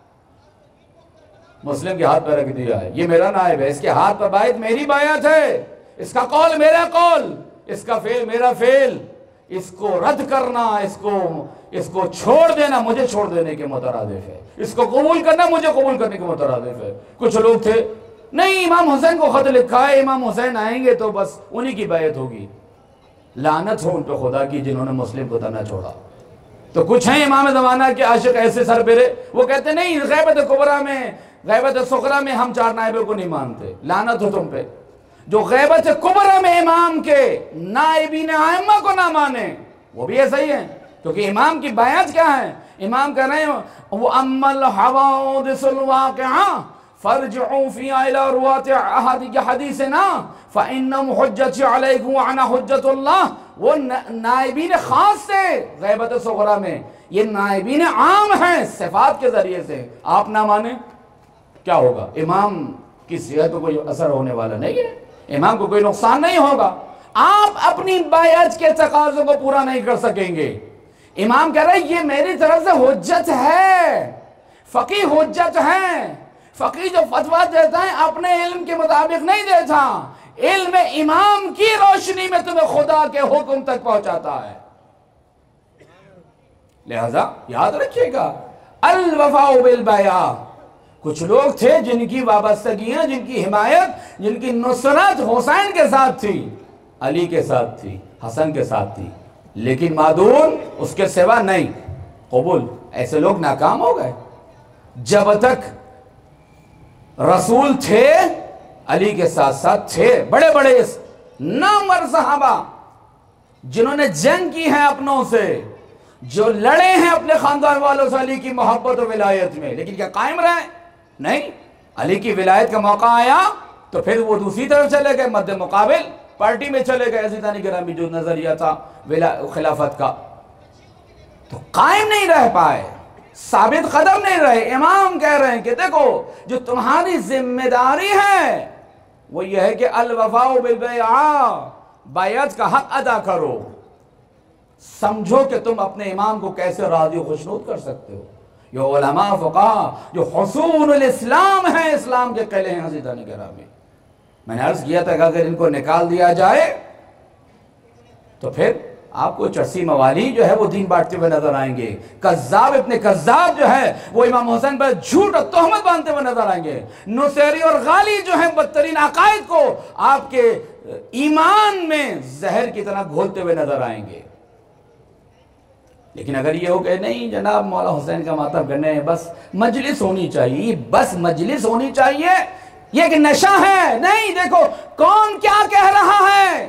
مسلم کے ہاتھ پہ رکھ دیا ہے، یہ میرا نائب ہے، اس کے ہاتھ پر بیعت میری بیعت ہے، اس کا قول میرا قول، اس کا فعل میرا فعل. اس کو رد کرنا، اس کو اس کو چھوڑ دینا مجھے چھوڑ دینے کے مترادف ہے، اس کو قبول کرنا مجھے قبول کرنے کے مترادف ہے. کچھ لوگ تھے نہیں امام حسین کو خط لکھا ہے، امام حسین آئیں گے تو بس انہی کی بیعت ہوگی. لعنت ہو ان پہ خدا کی جنہوں نے مسلم کو نہ چھوڑا. تو کچھ ہیں امام زمانہ کے عاشق ایسے سر پیرے، وہ کہتے نہیں غیبت کبریٰ میں غیبت صغریٰ میں ہم چار نائبوں کو نہیں مانتے. لعنت ہو تم پہ جو غیبت کبریٰ میں امام کے نائبین ائمہ کو نہ مانے. وہ بھی ایسا ہی ہے، کیونکہ امام کی بیعت کیا ہے؟ امام کہہ رہے ہیں وَأَمَّا الْحَوَادِثُ الْوَاقِعَةُ فَارْجِعُوا فِيهَا إِلَىٰ رُوَاةِ حَدِيثِنَا فَإِنَّهُمْ حُجَّتِي عَلَيْكُمْ وَأَنَا حُجَّةُ اللَّهِ. وہ نائبین خاص سے غیبت صغریٰ میں، یہ نائبین عام ہیں صفات کے ذریعے سے. آپ نہ مانیں کیا ہوگا؟ امام کی صحت کو کوئی اثر ہونے والا نہیں ہے، امام کو کوئی نقصان نہیں ہوگا. آپ اپنی بیعت کے تقاضوں کو پورا نہیں کر سکیں گے. امام کہہ رہے ہیں یہ میری طرف سے حجت ہے، فقی حجت ہے. فقی جو فتویٰ دیتا ہے اپنے علم کے مطابق نہیں دیتا، علم امام کی روشنی میں تمہیں خدا کے حکم تک پہنچاتا ہے. لہذا یاد رکھیے گا الوفاء بالبیعہ. کچھ لوگ تھے جن کی وابستگیاں، جن کی حمایت، جن کی نصرت حسین کے ساتھ تھی، علی کے ساتھ تھی، حسن کے ساتھ تھی، لیکن معدول اس کے سوا نہیں. قبول. ایسے لوگ ناکام ہو گئے. جب تک رسول تھے علی کے ساتھ ساتھ تھے بڑے بڑے نامور صحابہ جنہوں نے جنگ کی ہے اپنوں سے، جو لڑے ہیں اپنے خاندان والوں سے علی کی محبت و ولایت میں، لیکن کیا قائم رہے؟ نہیں. علی کی ولایت کا موقع آیا تو پھر وہ دوسری طرف چلے گئے، مد مقابل پارٹی میں چلے گئے. عزیزان گرامی جو نظریہ تھا خلافت کا تو قائم نہیں رہ پائے، ثابت قدم نہیں رہے. امام کہہ رہے ہیں کہ دیکھو جو تمہاری ذمہ داری ہے وہ یہ ہے کہ الوفاء بالبیعہ، بیعت کا حق ادا کرو. سمجھو کہ تم اپنے امام کو کیسے راضی و خوشنود کر سکتے ہو. یہ علماء فقہا جو حصول الاسلام ہیں، اسلام کے قلعے ہیں. عزیزان گرامی میں نے عرض کیا تھا کہ اگر ان کو نکال دیا جائے تو پھر آپ کو چرسی موالی جو ہے وہ دین بانٹتے ہوئے نظر آئیں گے. کذاب ابن کذاب جو ہے وہ امام حسین پر جھوٹ اور تہمت باندھتے ہوئے نظر آئیں گے. نصیری اور غالی جو ہیں بدترین عقائد کو آپ کے ایمان میں زہر کی طرح گھولتے ہوئے نظر آئیں گے. لیکن اگر یہ ہو کہ نہیں جناب مولا حسین کا ماتم کرنے ہیں، بس مجلس ہونی چاہیے، بس مجلس ہونی چاہیے، یہ ایک نشہ ہے. نہیں، دیکھو کون کیا کہہ رہا ہے.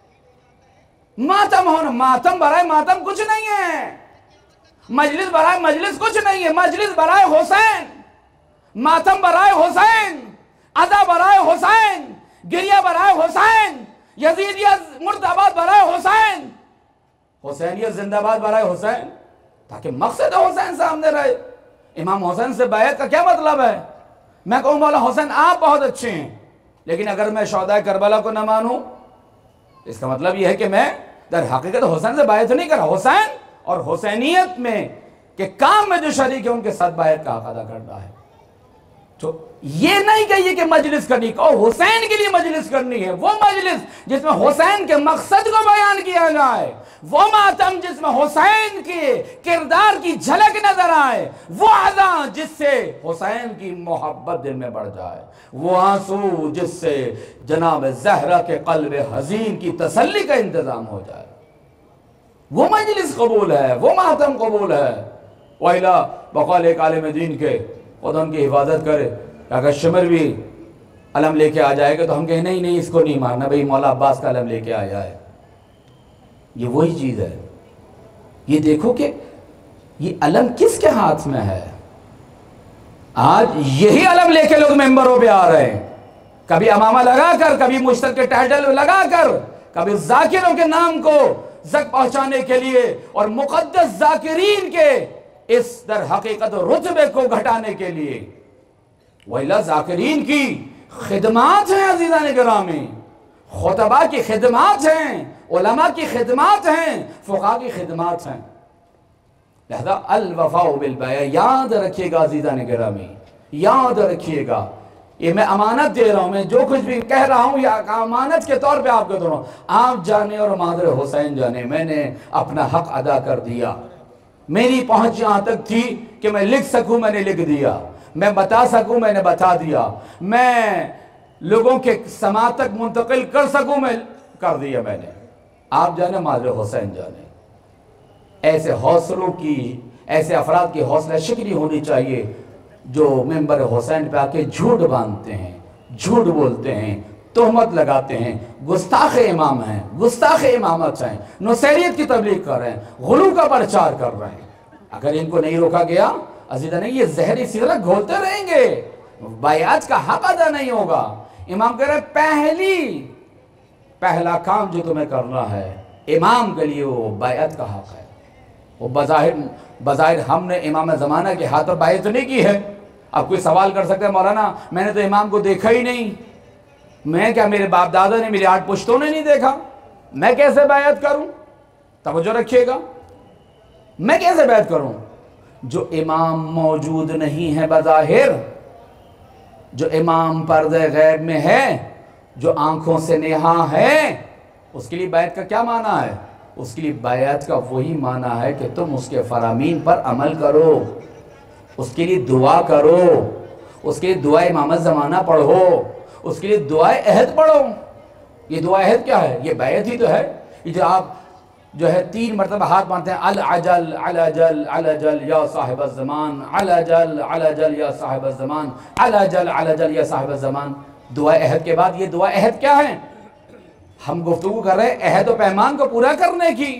ماتم ہونا، ماتم برائے ماتم کچھ نہیں ہے، مجلس برائے مجلس کچھ نہیں ہے. مجلس برائے حسین، ماتم برائے حسین، ادا برائے حسین، گریہ برائے حسین، یزیدیت مرد آباد برائے حسین، حسینیت زندہ باد برائے حسین، تاکہ مقصد حسین سامنے رہے. امام حسین سے بیعت کا کیا مطلب ہے؟ میں کہوں مولا حسین آپ بہت اچھے ہیں، لیکن اگر میں شہدائے کربلا کو نہ مانوں اس کا مطلب یہ ہے کہ میں در حقیقت حسین سے بیعت نہیں کر رہا. حسین اور حسینیت میں کہ کام میں جو شریک ہے ان کے ساتھ بیعت کا حق ادا کرنا ہے. تو یہ نہیں کہیے کہ مجلس کرنی کو حسین کے لیے مجلس کرنی ہے، وہ مجلس جس میں حسین کے مقصد کو بیان کیا جائے، وہ ماتم جس میں حسین کے کردار کی جھلک نظر آئے، وہ عزا جس سے حسین کی محبت دل میں بڑھ جائے، وہ آنسو جس سے جناب زہرا کے قلب حزین کی تسلی کا انتظام ہو جائے. وہ مجلس قبول ہے، وہ ماتم قبول ہے۔ وَإِلَا بقول ایک عالم دین کے خدا ان کی حفاظت کرے کہ اگر شمر بھی علم لے کے آ جائے گا تو ہم کہیں نہیں نہیں اس کو نہیں ماننا، بھئی مولا عباس کا علم لے کے آیا ہے۔ یہ وہی چیز ہے۔ یہ دیکھو کہ یہ علم کس کے ہاتھ میں ہے؟ آج یہی علم لے کے لوگ ممبروں پہ آ رہے ہیں، کبھی امامہ لگا کر، کبھی مشتق کے ٹائٹل لگا کر، کبھی ذاکروں کے نام کو زک پہنچانے کے لیے اور مقدس ذاکرین کے اس در حقیقت رتبے کو گھٹانے کے لیے۔ وَإِلَّا ذاکرین کی خدمات ہیں عزیزان گرامی، خطبہ کی خدمات ہیں، علماء کی خدمات ہیں، فقہاء کی خدمات ہیں۔ لہذا الوفاء بالبیع، یاد رکھیے گا عزیزان گرامی، یاد رکھیے گا، یہ میں امانت دے رہا ہوں، میں جو کچھ بھی کہہ رہا ہوں یا امانت کے طور پہ آپ کو دے رہا ہوں۔ آپ جانے اور مادر حسین جانے میں نے اپنا حق ادا کر دیا، میری پہنچ یہاں تک تھی کہ میں لکھ سکوں، میں نے لکھ دیا، میں بتا سکوں، میں نے بتا دیا، میں لوگوں کے سماع تک منتقل کر سکوں، میں کر دیا میں نے۔ آپ جانے مادر حسین جانے۔ ایسے حوصلوں کی، ایسے افراد کی حوصلہ شکنی ہونی چاہیے جو ممبر حسین پہ آ کے جھوٹ باندھتے ہیں، جھوٹ بولتے ہیں، تہمت لگاتے ہیں، گستاخ امام ہیں، گستاخ امامت ہیں، نصیریت کی تبلیغ کر رہے ہیں، غلو کا پرچار کر رہے ہیں۔ اگر ان کو نہیں روکا گیا عزیزہ نہیں، یہ زہری سلسلہ گھولتے رہیں گے، بیعت کا حق ادا نہیں ہوگا۔ امام کہہ رہے ہیں پہلی پہلا کام جو تمہیں کرنا ہے امام کے لیے وہ بیعت کا حق ہے۔ وہ بظاہر بظاہر ہم نے امام زمانہ کے ہاتھ پر بیعت نہیں کی ہے۔ اب کوئی سوال کر سکتے ہیں مولانا میں نے تو امام کو دیکھا ہی نہیں، میں کیا میرے باپ دادا نے، میرے آٹھ پشتوں نے نہیں دیکھا، میں کیسے بیعت کروں؟ توجہ رکھیے گا، میں کیسے بیعت کروں؟ جو امام موجود نہیں ہے بظاہر، جو امام پردہ غیب میں ہے، جو آنکھوں سے نہا ہے، اس کے لیے بیعت کا کیا معنی ہے؟ اس کے لیے بیعت کا وہی معنی ہے کہ تم اس کے فرامین پر عمل کرو، اس کے لیے دعا کرو، اس کے لیے دعا امامت زمانہ پڑھو، اس کے لیے دعا عہد پڑھو۔ یہ دعا عہد کیا ہے؟ یہ بیعت ہی تو ہے۔ یہ جو آپ جو ہے تین مرتبہ ہاتھ باندھتے ہیں، العجل العجل العجل یا صاحب الزمان، العجل العجل یا صاحب الزمان، العجل العجل یا صاحب الزمان۔ دعا عہد کے بعد یہ دعا عہد کیا ہے؟ ہم گفتگو کر رہے ہیں عہد و پیمان کو پورا کرنے کی۔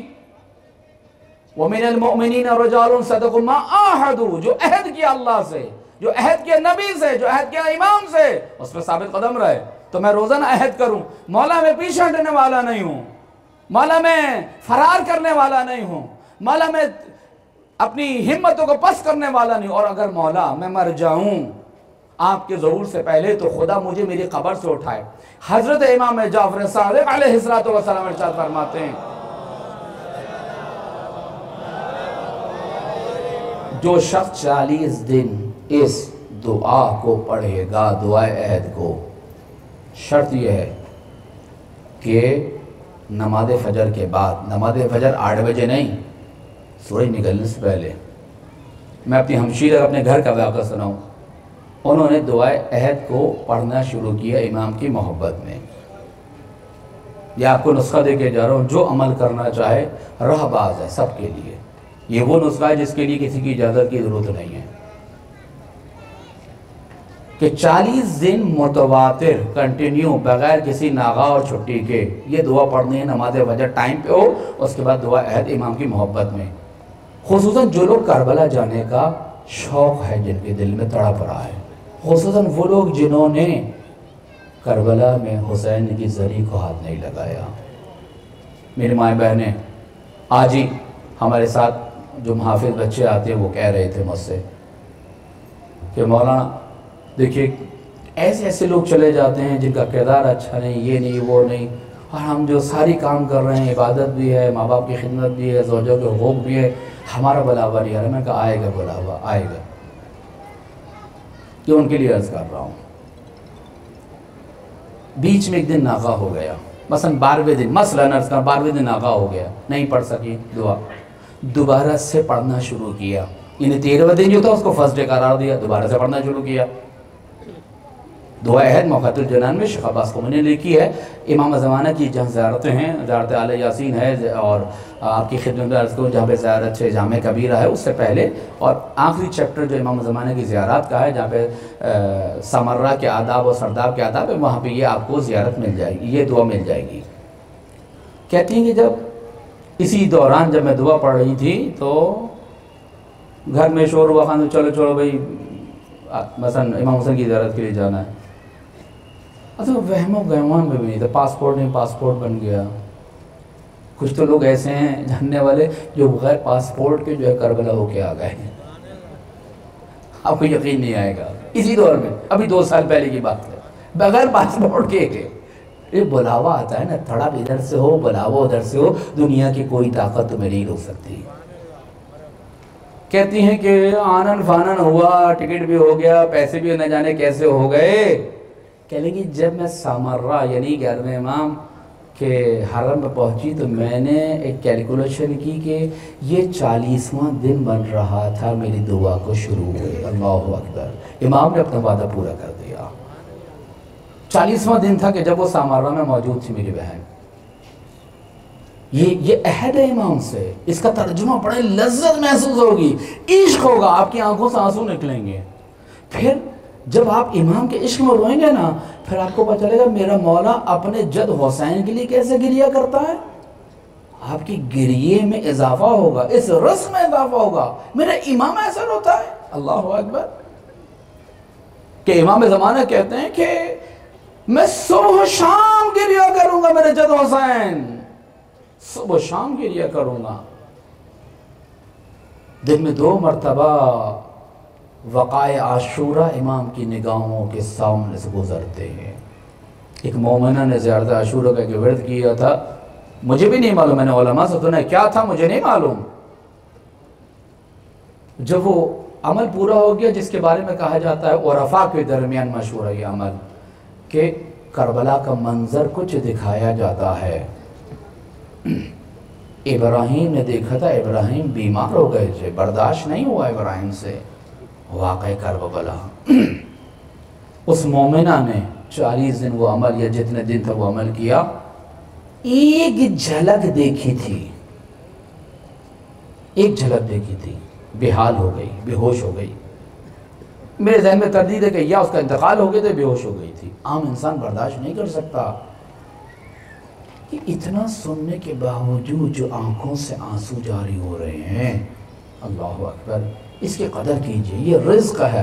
وَمِنَ الْمُؤْمِنِينَ رِجَالٌ صَدَقُوا مَا عَاهَدُوا، جو عہد کیا اللہ سے، جو عہد کیا نبی سے، جو عہد کیا امام سے، اس پہ ثابت قدم رہے۔ تو میں روزانہ عہد کروں، مولا میں پیچھے ہٹنے والا نہیں ہوں، مولا میں فرار کرنے والا نہیں ہوں، مولا میں اپنی ہمتوں کو پس کرنے والا نہیں ہوں، اور اگر مولا میں مر جاؤں آپ کے ظہور سے پہلے تو خدا مجھے میری قبر سے اٹھائے۔ حضرت امام جعفر صادق علیہ السلام ارشاد فرماتے ہیں جو شخص چالیس دن اس دعا کو پڑھے گا، دعائے عہد کو، شرط یہ ہے کہ نماز فجر کے بعد، نماز فجر آٹھ بجے نہیں، سورج نکلنے سے پہلے۔ میں اپنی ہمشیر اپنے گھر کا واقعہ سناؤں، انہوں نے دعائے عہد کو پڑھنا شروع کیا امام کی محبت میں۔ یہ آپ کو نسخہ دے کے جا رہا ہوں، جو عمل کرنا چاہے راہ باز ہے سب کے لیے۔ یہ وہ نسخہ ہے جس کے لیے کسی کی اجازت کی ضرورت نہیں ہے کہ چالیس دن متواتر کنٹینیو بغیر کسی ناغہ اور چھٹی کے یہ دعا پڑھنی ہے، نماز فجر ٹائم پہ ہو، اس کے بعد دعا عہد امام کی محبت میں۔ خصوصاً جو لوگ کربلا جانے کا شوق ہے، جن کے دل میں تڑپ رہا ہے، خصوصاً وہ لوگ جنہوں نے کربلا میں حسین کی زری کو ہاتھ نہیں لگایا۔ میری مائیں بہنیں آج ہی ہمارے ساتھ جو محافظ بچے آتے ہیں وہ کہہ رہے تھے مجھ سے کہ مولانا دیکھیے ایسے ایسے لوگ چلے جاتے ہیں جن کا کردار اچھا نہیں، یہ نہیں وہ نہیں، اور ہم جو ساری کام کر رہے ہیں، عبادت بھی ہے، ماں باپ کی خدمت بھی ہے، زوجوں کے حقوق بھی ہے، ہمارا بلاوا نہیں آ رہا۔ میں کہا آئے گا بلاوا، آئے گا، کہ ان کے لیے عرض کر رہا ہوں۔ بیچ میں ایک دن ناغہ ہو گیا، مثلا بارہویں دن، مثلا عرض کر بارہویں دن ناغہ ہو گیا، نہیں پڑھ سکی دعا، دوبارہ سے پڑھنا شروع کیا، یعنی تیرہویں دن جو تھا اس کو فرسٹ ڈے قرار دیا، دوبارہ سے پڑھنا شروع کیا۔ دعا عہد موقعۃ الجنان میں شیخ عباس قمی نے لکھی ہے. امام زمانہ کی جہاں زیارتیں ہیں، زیارت آل یاسین ہے، اور آپ کی خدمت میں عرض کروں جہاں پہ زیارت جامع کبیرہ ہے اس سے پہلے، اور آخری چیپٹر جو امام زمانہ کی زیارات کا ہے جہاں پہ سامرہ کے آداب اور سرداب کے آداب ہے، وہاں پہ یہ آپ کو زیارت مل جائے گی، یہ دعا مل جائے گی. کہتی ہیں کہ جب اسی دوران جب میں دعا پڑھ رہی تھی تو گھر میں شور ہوا، خان چلو چلو بھائی مثلا امام حسین کی زیارت کے لیے جانا ہے. اچھا وہم و گمان میں بھی نہیں تھا، پاسپورٹ نہیں پاسپورٹ بن گیا. کچھ تو لوگ ایسے ہیں جاننے والے جو بغیر پاسپورٹ کے جو ہے کربلا ہو کے آ گئے ہیں. آپ کو یقین نہیں آئے گا، اسی دور میں ابھی دو سال پہلے کی بات ہے، بغیر پاسپورٹ کے کے یہ بلاوا آتا ہے نا، تھوڑا بھی ادھر سے ہو بلاوا ادھر سے ہو، دنیا کی کوئی طاقت تمہیں نہیں روک سکتی. کہتی ہیں کہ آنن فانن ہوا، ٹکٹ بھی ہو گیا، پیسے بھی نہ جانے کیسے ہو گئے. کہہ لیں گی جب میں سامرہ یعنی گیارہویں امام کے حرم میں پہنچی تو میں نے ایک کیلکولیشن کی کہ یہ چالیسواں دن بن رہا تھا میری دعا کو شروع ہوئے. اللہ اکبر. امام نے اپنا وعدہ پورا کر دیا. چالیسواں دن تھا کہ جب وہ سامرہ میں موجود تھی میری بہن. یہ یہ عہد ہے امام سے. اس کا ترجمہ پڑھیں، لذت محسوس ہوگی، عشق ہوگا، آپ کی آنکھوں سے آنسو نکلیں گے. پھر جب آپ امام کے عشق میں روئیں گے نا، پھر آپ کو پتہ چلے گا میرا مولا اپنے جد حسین کے لیے کیسے گریہ کرتا ہے. آپ کی گریے میں اضافہ ہوگا، اس رسم میں اضافہ ہوگا. میرا امام ایسا روتا ہے. اللہ اکبر. کہ امام زمانہ کہتے ہیں کہ میں صبح و شام گریہ کروں گا میرے جد حسین، صبح و شام گریہ کروں گا. دن میں دو مرتبہ وقائع عاشورہ امام کی نگاہوں کے سامنے سے گزرتے ہیں. ایک مومنہ نے زیارت عاشورہ کا ایک ورد کیا تھا، مجھے بھی نہیں معلوم، میں نے علماء سے سنا کیا تھا مجھے نہیں معلوم. جب وہ عمل پورا ہو گیا جس کے بارے میں کہا جاتا ہے عرفاء کے درمیان مشہور ہے یہ عمل، کہ کربلا کا منظر کچھ دکھایا جاتا ہے. ابراہیم نے دیکھا تھا، ابراہیم بیمار ہو گئے تھے، برداشت نہیں ہوا ابراہیم سے واقع کربلا. اس مومنہ نے چالیس دن وہ عمل یا جتنے دن تھا وہ عمل کیا. ایک جھلک دیکھی تھی، ایک جھلک دیکھی تھی، بے حال ہو گئی، بے ہوش ہو گئی. میرے ذہن میں تردید ہے کہ یا اس کا انتقال ہو گیا تو بے ہوش ہو گئی تھی. عام انسان برداشت نہیں کر سکتا کہ اتنا سننے کے باوجود جو آنکھوں سے آنسو جاری ہو رہے ہیں. اللہ اکبر. اس کی قدر کیجئے، یہ رزق ہے.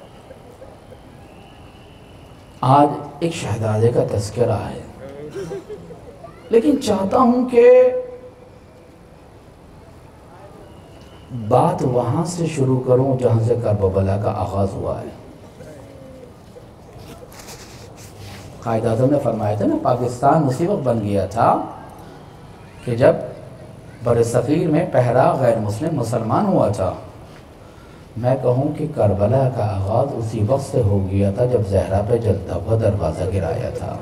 آج ایک شہزادے کا تذکرہ ہے، لیکن چاہتا ہوں کہ بات وہاں سے شروع کروں جہاں سے کربلا کا آغاز ہوا ہے. قائد اعظم نے فرمایا تھا نا، پاکستان اسی وقت بن گیا تھا کہ جب بر صغیر میں پہرا غیر مسلم مسلمان ہوا تھا. میں کہوں کہ کربلا کا آغاز اسی وقت سے ہو گیا تھا جب زہرا پہ جلتا ہوا دروازہ گرایا تھا.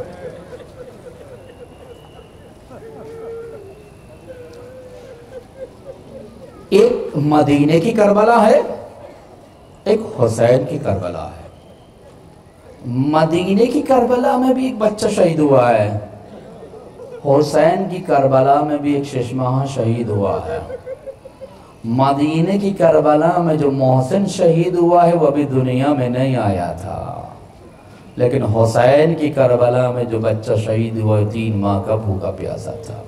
ایک مدینے کی کربلا ہے، ایک حسین کی کربلا ہے. مدینے کی کربلا میں بھی ایک بچہ شہید ہوا ہے، حسین کی کربلا میں بھی ایک شش ماہ شہید ہوا ہے. مدینے کی کربلا میں جو محسن شہید ہوا ہے وہ ابھی دنیا میں نہیں آیا تھا، لیکن حسین کی کربلا میں جو بچہ شہید ہوا تین ماہ کا بھوکا پیاسا تھا.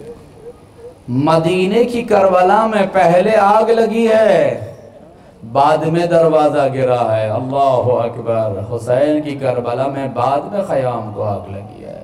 مدینے کی کربلا میں پہلے آگ لگی ہے، بعد میں دروازہ گرا ہے. اللہ اکبر. حسین کی کربلا میں بعد میں خیام کو آگ لگی ہے.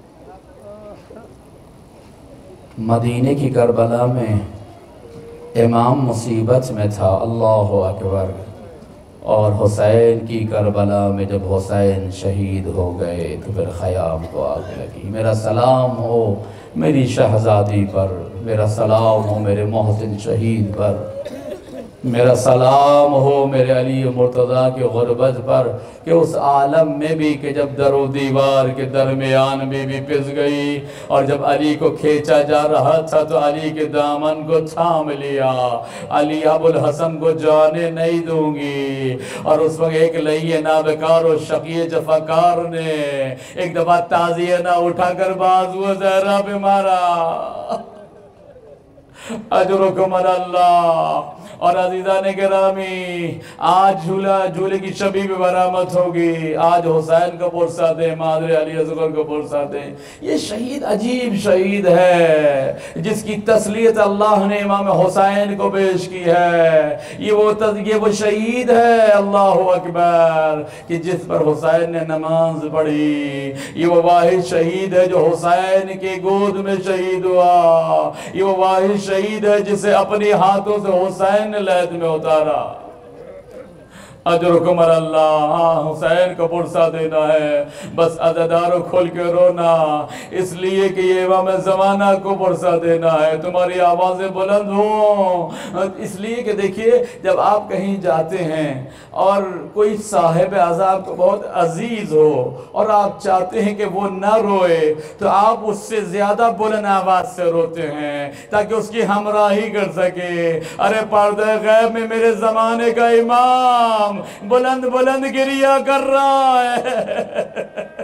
مدینے کی کربلا میں امام مصیبت میں تھا. اللہ اکبر. اور حسین کی کربلا میں جب حسین شہید ہو گئے تو پھر خیام کو آگ لگی. میرا سلام ہو میری شہزادی پر، میرا سلام ہو میرے محسن شہید پر. میرا سلام ہو میرے علی مرتضیٰ کی غربت پر کہ اس عالم میں بھی کہ جب در و دیوار کے درمیان میں بھی پس گئی، اور جب علی کو کھینچا جا رہا تھا تو علی کے دامن کو تھام لیا، علی ابو الحسن کو جانے نہیں دوں گی۔ اور اس وقت ایک لئی نابکار و شقی جفاکار نے ایک دفعہ تازیہ نہ اٹھا کر بازو زہرا پہ مارا، اجرکم اللہ۔ اور عزیزان گرامی، آج جھولا جھولے کی شبی بھی برآمد ہوگی، آج حسین کو پرسا دیں، مادر علی اصغر کو پرسا دیں۔ یہ شہید عجیب شہید ہے جس کی تسلیت اللہ نے امام حسین کو پیش کی ہے۔ یہ وہ یہ وہ شہید ہے، اللہ اکبر، کہ جس پر حسین نے نماز پڑھی۔ یہ وہ واحد شہید ہے جو حسین کے گود میں شہید ہوا۔ یہ وہ واحد شہید ہے جسے اپنی ہاتھوں سے حسین نے لحد میں اتارا۔ اجرکم اللہ۔ ہاں حسین کو پرسا دینا ہے، بس عزادارو کھل کے رونا، اس لیے کہ یہ امام زمانہ کو پرسا دینا ہے، تمہاری آوازیں بلند ہوں۔ اس لیے کہ دیکھیے جب آپ کہیں جاتے ہیں اور کوئی صاحب عذاب کو بہت عزیز ہو اور آپ چاہتے ہیں کہ وہ نہ روئے تو آپ اس سے زیادہ بلند آواز سے روتے ہیں تاکہ اس کی ہمراہی کر سکے۔ ارے پردہ غیب میں میرے زمانے کا امام بلند بلند گریہ کر رہا ہے۔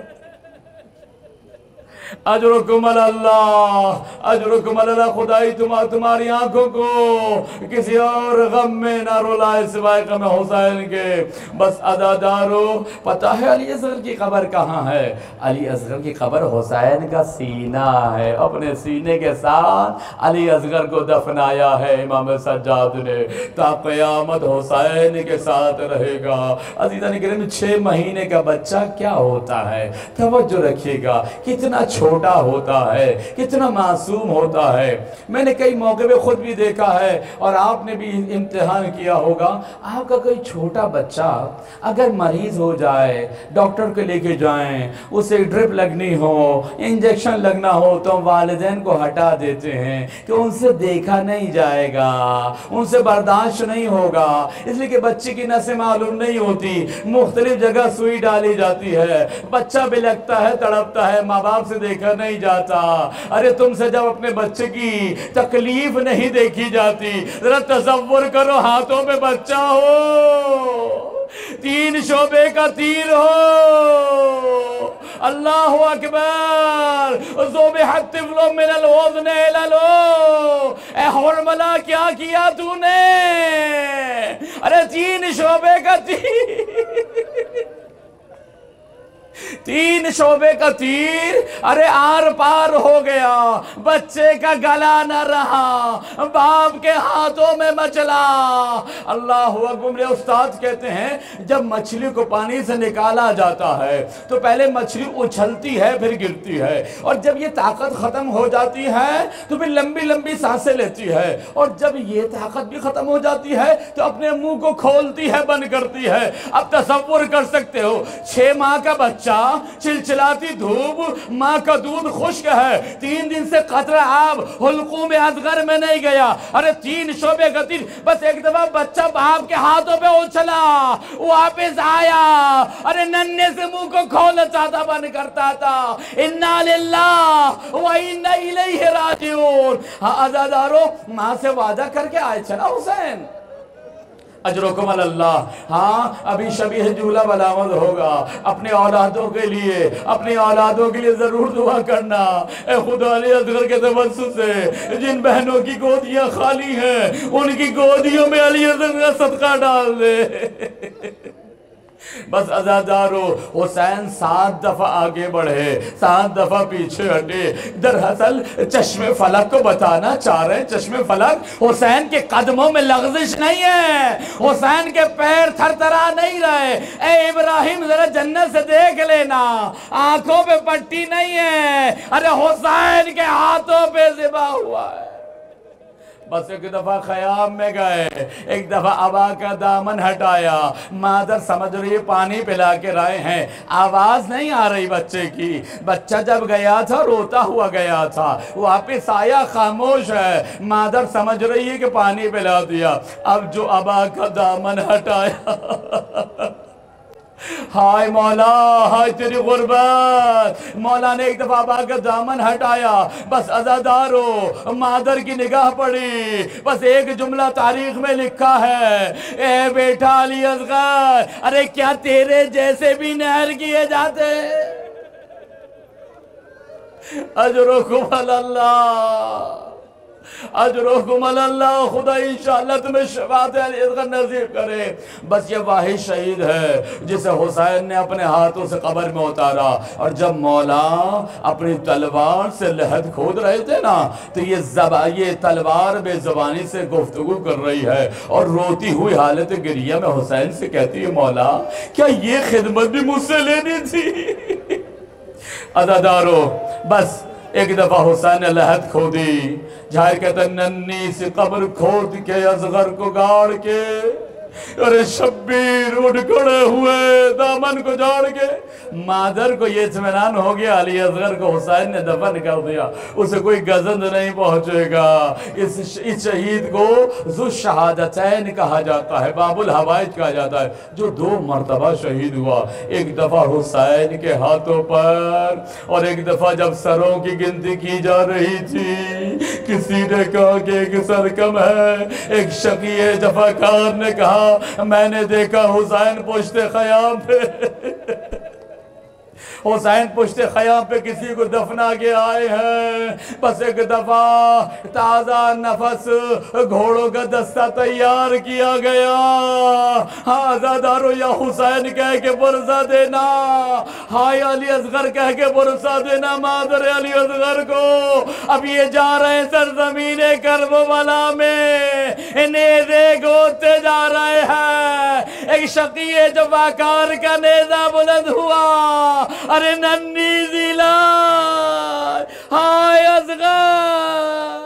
اجرکم اللہ، اجرکم اللہ۔ خدای تمہاری آنکھوں کو کسی اور غم میں نہ رلائے سوائے غم حسین کے۔ بس عزادارو، پتہ ہے علی اصغر کی قبر کہاں ہے؟ علی اصغر کی قبر حسین کا سینہ ہے، اپنے سینے کے ساتھ علی اصغر کو دفنایا ہے امام سجاد نے، تا قیامت حسین کے ساتھ رہے گا۔ عزیزان کرام، چھ مہینے کا بچہ کیا ہوتا ہے؟ توجہ رکھیے گا، کتنا چھوٹا ہوتا ہے، کتنا معصوم ہوتا ہے۔ میں نے کئی موقع پہ خود بھی دیکھا ہے اور آپ نے بھی امتحان کیا ہوگا، آپ کا کوئی چھوٹا بچہ اگر مریض ہو جائے، ڈاکٹر کے لے کے جائیں، اسے ڈرپ لگنی ہو، انجیکشن لگنا ہو تو والدین کو ہٹا دیتے ہیں کہ ان سے دیکھا نہیں جائے گا، ان سے برداشت نہیں ہوگا، اس لیے کہ بچے کی نسیں معلوم نہیں ہوتی، مختلف جگہ سوئی ڈالی جاتی ہے، بچہ بھی لگتا ہے، تڑپتا ہے، ماں باپ سے دیکھا نہیں جاتا۔ ارے تم سے جب اپنے بچے کی تکلیف نہیں دیکھی جاتی، ذرا تصور کرو ہاتھوں میں بچہ ہو، تین شعبے کا تیر ہو، اللہ اکبر، ذبحت طفل من الوزن الالو، اے حرملہ کیا کیا تو نے؟ ارے تین شعبے کا تیر، تین شعبے کا تیر، ارے آر پار ہو گیا، بچے کا گلا نہ رہا، باپ کے ہاتھوں میں مچلا۔ اللہ اکبر۔ میرے استاد کہتے ہیں جب مچھلی کو پانی سے نکالا جاتا ہے تو پہلے مچھلی اچھلتی ہے پھر گرتی ہے، اور جب یہ طاقت ختم ہو جاتی ہے تو پھر لمبی لمبی سانسیں لیتی ہے، اور جب یہ طاقت بھی ختم ہو جاتی ہے تو اپنے منہ کو کھولتی ہے، بند کرتی ہے۔ اب تصور کر سکتے ہو چھ ماہ کا بچہ، چلچلاتی دھوپ، ماں کا دودھ خشک ہے، تین دن سے قطرہ آب حلقوم اصغر میں نہیں گیا، ارے تین شعبے کا تیر، بس ایک دفعہ بچہ باپ کے ہاتھوں پہ اچھلا، واپس آیا، ارے ننھے سے منہ کو کھولتا تھا، بند کرتا تھا۔ انا للہ و انا الیہ راجعون۔ ہاں عزادارو، ماں سے وعدہ کر کے آئے چلا حسین، اجرکم اللہ۔ ہاں ابھی شبیہ جھولا برآمد ہوگا، اپنے اولادوں کے لیے، اپنی اولادوں کے لیے ضرور دعا کرنا۔ اے خدا علی اصغر کے توسط سے جن بہنوں کی گودیاں خالی ہیں ان کی گودیوں میں علی اصغر کا صدقہ ڈال دے۔ بس عزادارو، حسین سات دفعہ آگے بڑھے، سات دفعہ پیچھے ہٹے۔ دراصل چشم فلک کو بتانا چاہ رہے ہیں، چشم فلک حسین کے قدموں میں لغزش نہیں ہے، حسین کے پیر تھر تھرا نہیں رہے۔ اے ابراہیم ذرا جنت سے دیکھ لینا، آنکھوں پہ پٹی نہیں ہے، ارے حسین کے ہاتھوں پہ ذبح ہوا ہے۔ بس ایک دفعہ خیام میں گئے، ایک دفعہ ابا کا دامن ہٹایا، مادر سمجھ رہی پانی پلا کے رائے ہیں، آواز نہیں آ رہی بچے کی، بچہ جب گیا تھا روتا ہوا گیا تھا، واپس آیا خاموش ہے، مادر سمجھ رہی ہے کہ پانی پلا دیا، اب جو ابا کا دامن ہٹایا ہائے مولا، ہائے تیری غربت، مولا نے ایک دفعہ ابا کا دامن ہٹایا، بس عزادارو مادر کی نگاہ پڑی، بس ایک جملہ تاریخ میں لکھا ہے، اے بیٹا علی اصغر، ارے کیا تیرے جیسے بھی نہر کیے جاتے؟ اجرکم اللہ، اجرکم اللہ، خدا انشاءاللہ تمہیں شفاعت علی اصغر نصیب کرے۔ بس یہ واحد شہید ہے جسے حسین نے اپنے ہاتھوں سے قبر میں اتارا، اور جب مولا اپنی تلوار سے لحد کھود رہے تھے نا، تو یہ زبا یہ تلوار بے زبانی سے گفتگو کر رہی ہے، اور روتی ہوئی حالت گریہ میں حسین سے کہتی ہے مولا کیا یہ خدمت بھی مجھ سے لینی تھی؟ عزادارو بس ایک دفعہ حسین نے لحد کھودی، جھائر کہتا ہے ننی سی قبر کھود کے اصغر کو گاڑ کے، ارے شبیر اٹھ کھڑے ہوئے دامن کو جاڑ کے، مادر کو یہ اطمینان ہو گیا علی اصغر کو حسین نے دفن کر دیا، اسے کوئی گزند نہیں پہنچے گا۔ اس شہید کو ذو الشہادتین کہا جاتا ہے، باب الحوائج کہا جاتا ہے، جو دو مرتبہ شہید ہوا، ایک دفعہ حسین کے ہاتھوں پر، اور ایک دفعہ جب سروں کی گنتی کی جا رہی تھی، کسی نے کہا کہ ایک سر کم ہے، ایک شقی جفاکار نے کہا میں نے دیکھا حسین پشت خیام پہ حسین پشت خیام پہ کسی کو دفنا کے آئے ہیں، بس ایک دفعہ تازہ نفس گھوڑوں کا دستہ تیار کیا گیا، ہاں عزادارو یا حسین کہہ کے برسہ دینا، ہائے علی اصغر کہہ کے برسہ دینا مادر علی اصغر کو، اب یہ جا رہے ہیں سرزمین کربلا میں، نیزے گھودتے جا رہے ہیں، ایک شقی جفاکار کا نیزہ بلند ہوا، ارے ننی ضلع ہائے اصغر